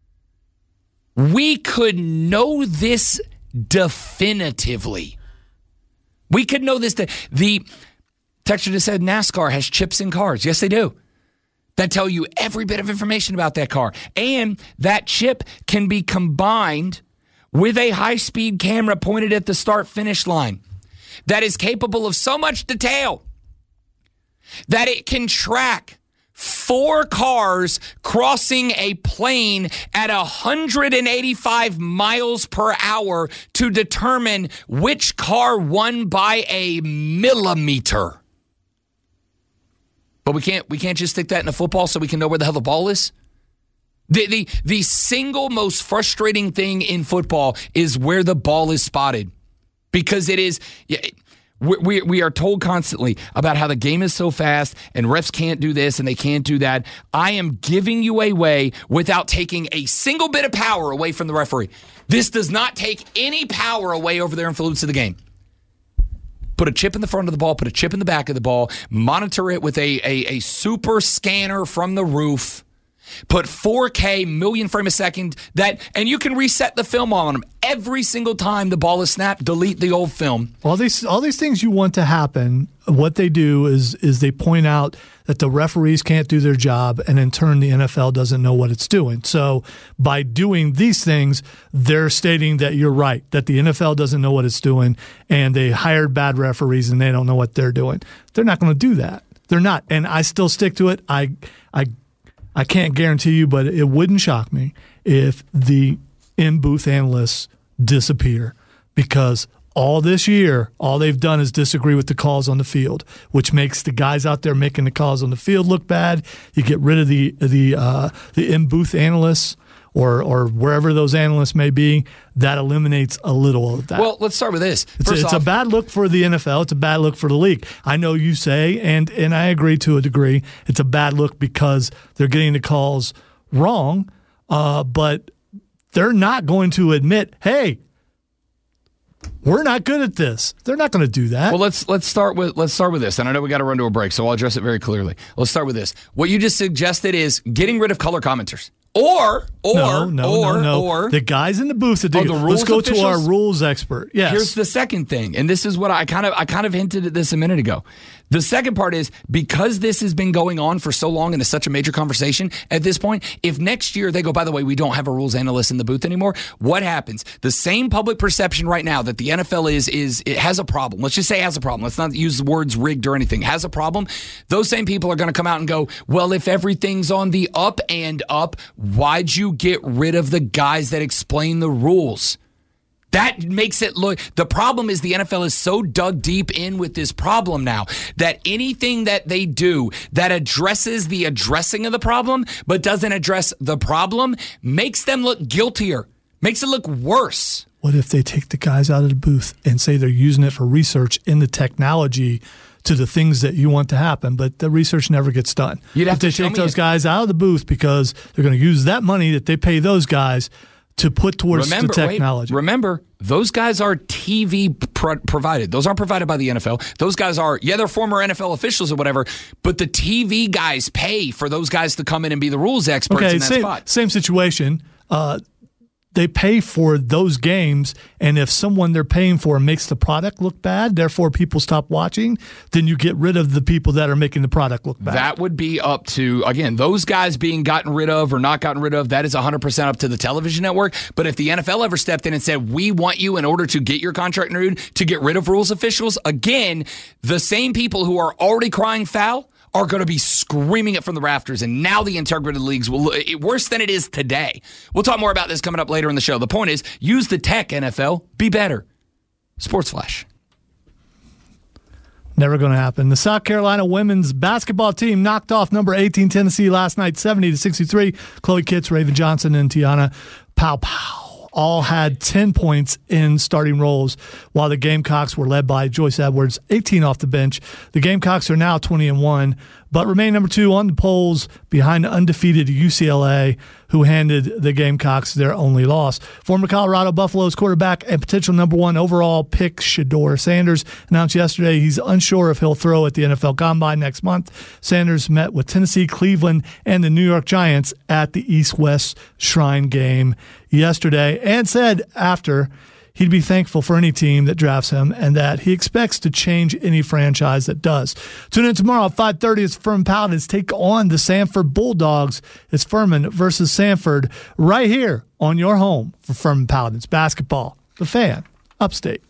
We could know this definitively. We could know this. The texture just said NASCAR has chips in cars. Yes, they do. That tell you every bit of information about that car. And that chip can be combined with a high-speed camera pointed at the start-finish line that is capable of so much detail that it can track 4 cars crossing a plane at 185 miles per hour to determine which car won by a millimeter. But we can't just stick that in a football so we can know where the hell the ball is. The single most frustrating thing in football is where the ball is spotted. Because it is, We are told constantly about how the game is so fast and refs can't do this and they can't do that. I am giving you a way without taking a single bit of power away from the referee. This does not take any power away over there and influence of the game. Put a chip in the front of the ball, put a chip in the back of the ball, monitor it with a super scanner from the roof. Put 4K, million frame a second, and you can reset the film on them every single time the ball is snapped. Delete the old film. All these things you want to happen. What they do is they point out that the referees can't do their job, and in turn, the NFL doesn't know what it's doing. So by doing these things, they're stating that you're right, that the NFL doesn't know what it's doing, and they hired bad referees and they don't know what they're doing. They're not going to do that. They're not, and I still stick to it. I can't guarantee you, but it wouldn't shock me if the in-booth analysts disappear, because all this year, all they've done is disagree with the calls on the field, which makes the guys out there making the calls on the field look bad. You get rid of the in-booth analysts or wherever those analysts may be. That eliminates a little of that. Well, let's start with this. It's a bad look for the NFL. It's a bad look for the league. I know you say, and I agree to a degree, it's a bad look because they're getting the calls wrong, but they're not going to admit, hey, we're not good at this. They're not going to do that. Well, let's start with this. And I know we got to run to a break, so I'll address it very clearly. Let's start with this. What you just suggested is getting rid of color commenters. Or the guys in the booth that let's go to our rules expert. Yes. Here's the second thing, and this is what I kind of hinted at this a minute ago. The second part is, because this has been going on for so long and is such a major conversation at this point, if next year they go, by the way, we don't have a rules analyst in the booth anymore, what happens? The same public perception right now that the NFL it has a problem. Let's just say it has a problem. Let's not use the words rigged or anything. Has a problem. Those same people are going to come out and go, well, if everything's on the up and up, why'd you get rid of the guys that explain the rules? That makes it look. The problem is the NFL is so dug deep in with this problem now that anything that they do that addresses the addressing of the problem but doesn't address the problem makes them look guiltier, makes it look worse. What if they take the guys out of the booth and say they're using it for research in the technology to the things that you want to happen, but the research never gets done? You'd have if they take those guys out of the booth because they're going to use that money that they pay those guys to put towards the technology. Remember, those guys are TV provided. Those aren't provided by the NFL. Those guys are, they're former NFL officials or whatever, but the TV guys pay for those guys to come in and be the rules experts in that spot. Same situation. They pay for those games, and if someone they're paying for makes the product look bad, therefore people stop watching, then you get rid of the people that are making the product look bad. That would be up to, again, those guys being gotten rid of or not gotten rid of, that is 100% up to the television network. But if the NFL ever stepped in and said, we want you in order to get your contract renewed to get rid of rules officials, again, the same people who are already crying foul are going to be screaming it from the rafters, and now the integrity of the leagues will worse than it is today. We'll talk more about this coming up later in the show. The point is, use the tech, NFL. Be better. Sports Flash. Never going to happen. The South Carolina women's basketball team knocked off number 18 Tennessee last night, 70-63. Chloe Kitts, Raven Johnson, and Tiana Pow all had 10 points in starting roles, while the Gamecocks were led by Joyce Edwards, 18 off the bench. The Gamecocks are now 20-1, but remain number 2 on the polls behind the undefeated UCLA, who handed the Gamecocks their only loss. Former Colorado Buffaloes quarterback and potential number 1 overall pick Shedeur Sanders announced yesterday he's unsure if he'll throw at the NFL Combine next month. Sanders met with Tennessee, Cleveland, and the New York Giants at the East-West Shrine game yesterday, and said after he'd be thankful for any team that drafts him and that he expects to change any franchise that does. Tune in tomorrow at 5:30 as Furman Paladins take on the Samford Bulldogs. It's Furman versus Samford right here on your home for Furman Paladins basketball. The Fan, Upstate.